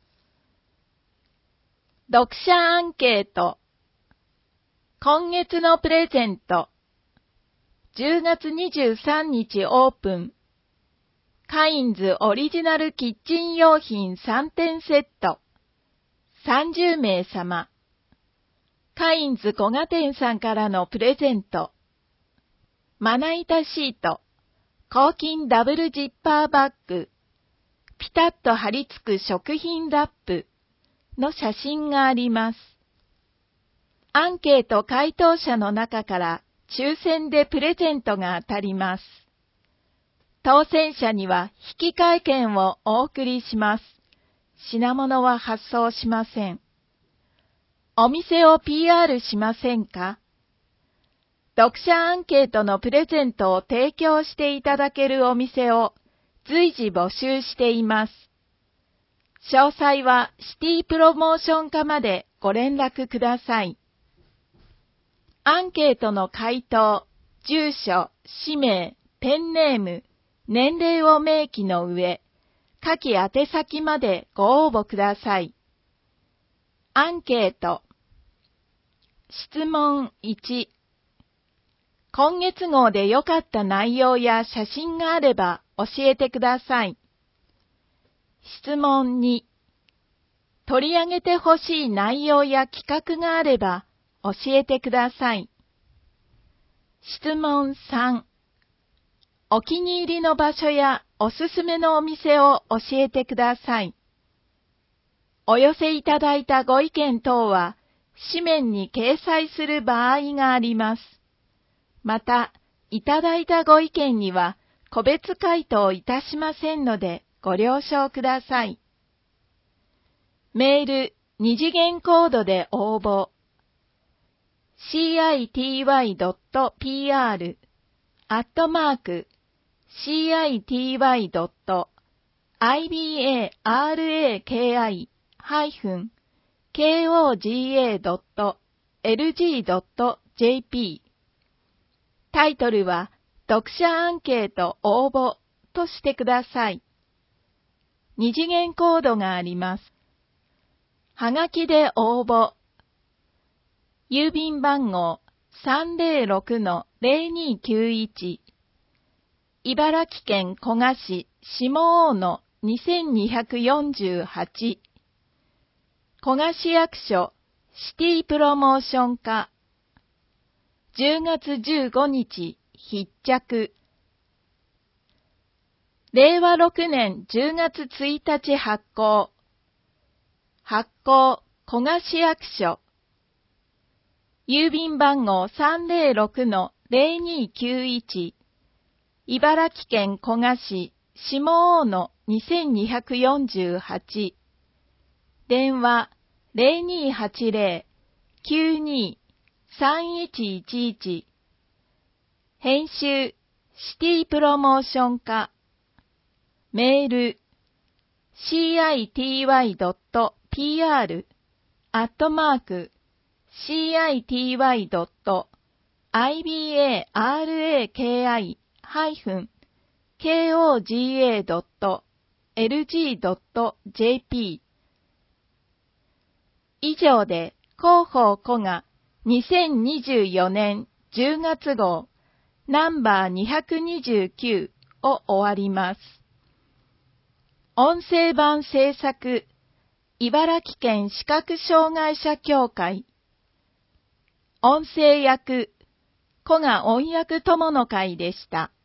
Speaker 6: 読者アンケート。今月のプレゼント。じゅうがつにじゅうさんにちオープン。カインズオリジナルキッチン用品さんてんセット。さんじゅうめいさま。カインズ古賀店さんからのプレゼント。まな板シート。抗菌ダブルジッパーバッグ。ピタッと貼り付く食品ラップの写真があります。アンケート回答者の中から抽選でプレゼントが当たります。当選者には引換券をお送りします。品物は発送しません。お店を ピーアール しませんか？読者アンケートのプレゼントを提供していただけるお店を随時募集しています。詳細はシティプロモーション課までご連絡ください。アンケートの回答、住所、氏名、ペンネーム、年齢を明記の上、下記宛先までご応募ください。アンケート。質問いち。今月号で良かった内容や写真があれば教えてください。質問に。取り上げてほしい内容や企画があれば教えてください。質問さん。お気に入りの場所やおすすめのお店を教えてください。お寄せいただいたご意見等は紙面に掲載する場合があります。また、いただいたご意見には個別回答いたしませんのでご了承ください。メール、二次元コードで応募。シーアイティーワイドットピーアール アットマーク シーアイティーワイドットアイビーエーアールエーケーアイハイフンケーオージーエードットエルジードットジェーピー タイトルは読者アンケート応募としてください。二次元コードがあります。はがきで応募。郵便番号 さんぜろろくのぜろにきゅういち 茨城県古河市下大野にせんにひゃくよんじゅうはち古河市役所シティプロモーション課じゅうがつじゅうごにち必着れいわろくねんじゅうがつついたち発行発行古河市役所郵便番号 さんぜろろくのぜろにきゅういち 茨城県古河市下大野にせんにひゃくよんじゅうはち電話ゼロにーはちゼロ きゅうにー さんいちいちいち 編集シティプロモーション課メール シーアイティーワイドットピーアール アットマーク シーアイティーワイドットアイビーエーアールエーケーアイ ハイフン ケーオージーエー ドット エルジー ドット ジェーピー 以上で広報古賀にせんにじゅうよねんじゅうがつ号ナンバーにひゃくにじゅうきゅうを終わります。音声版制作茨城県視覚障害者協会音声役古賀音訳友の会でした。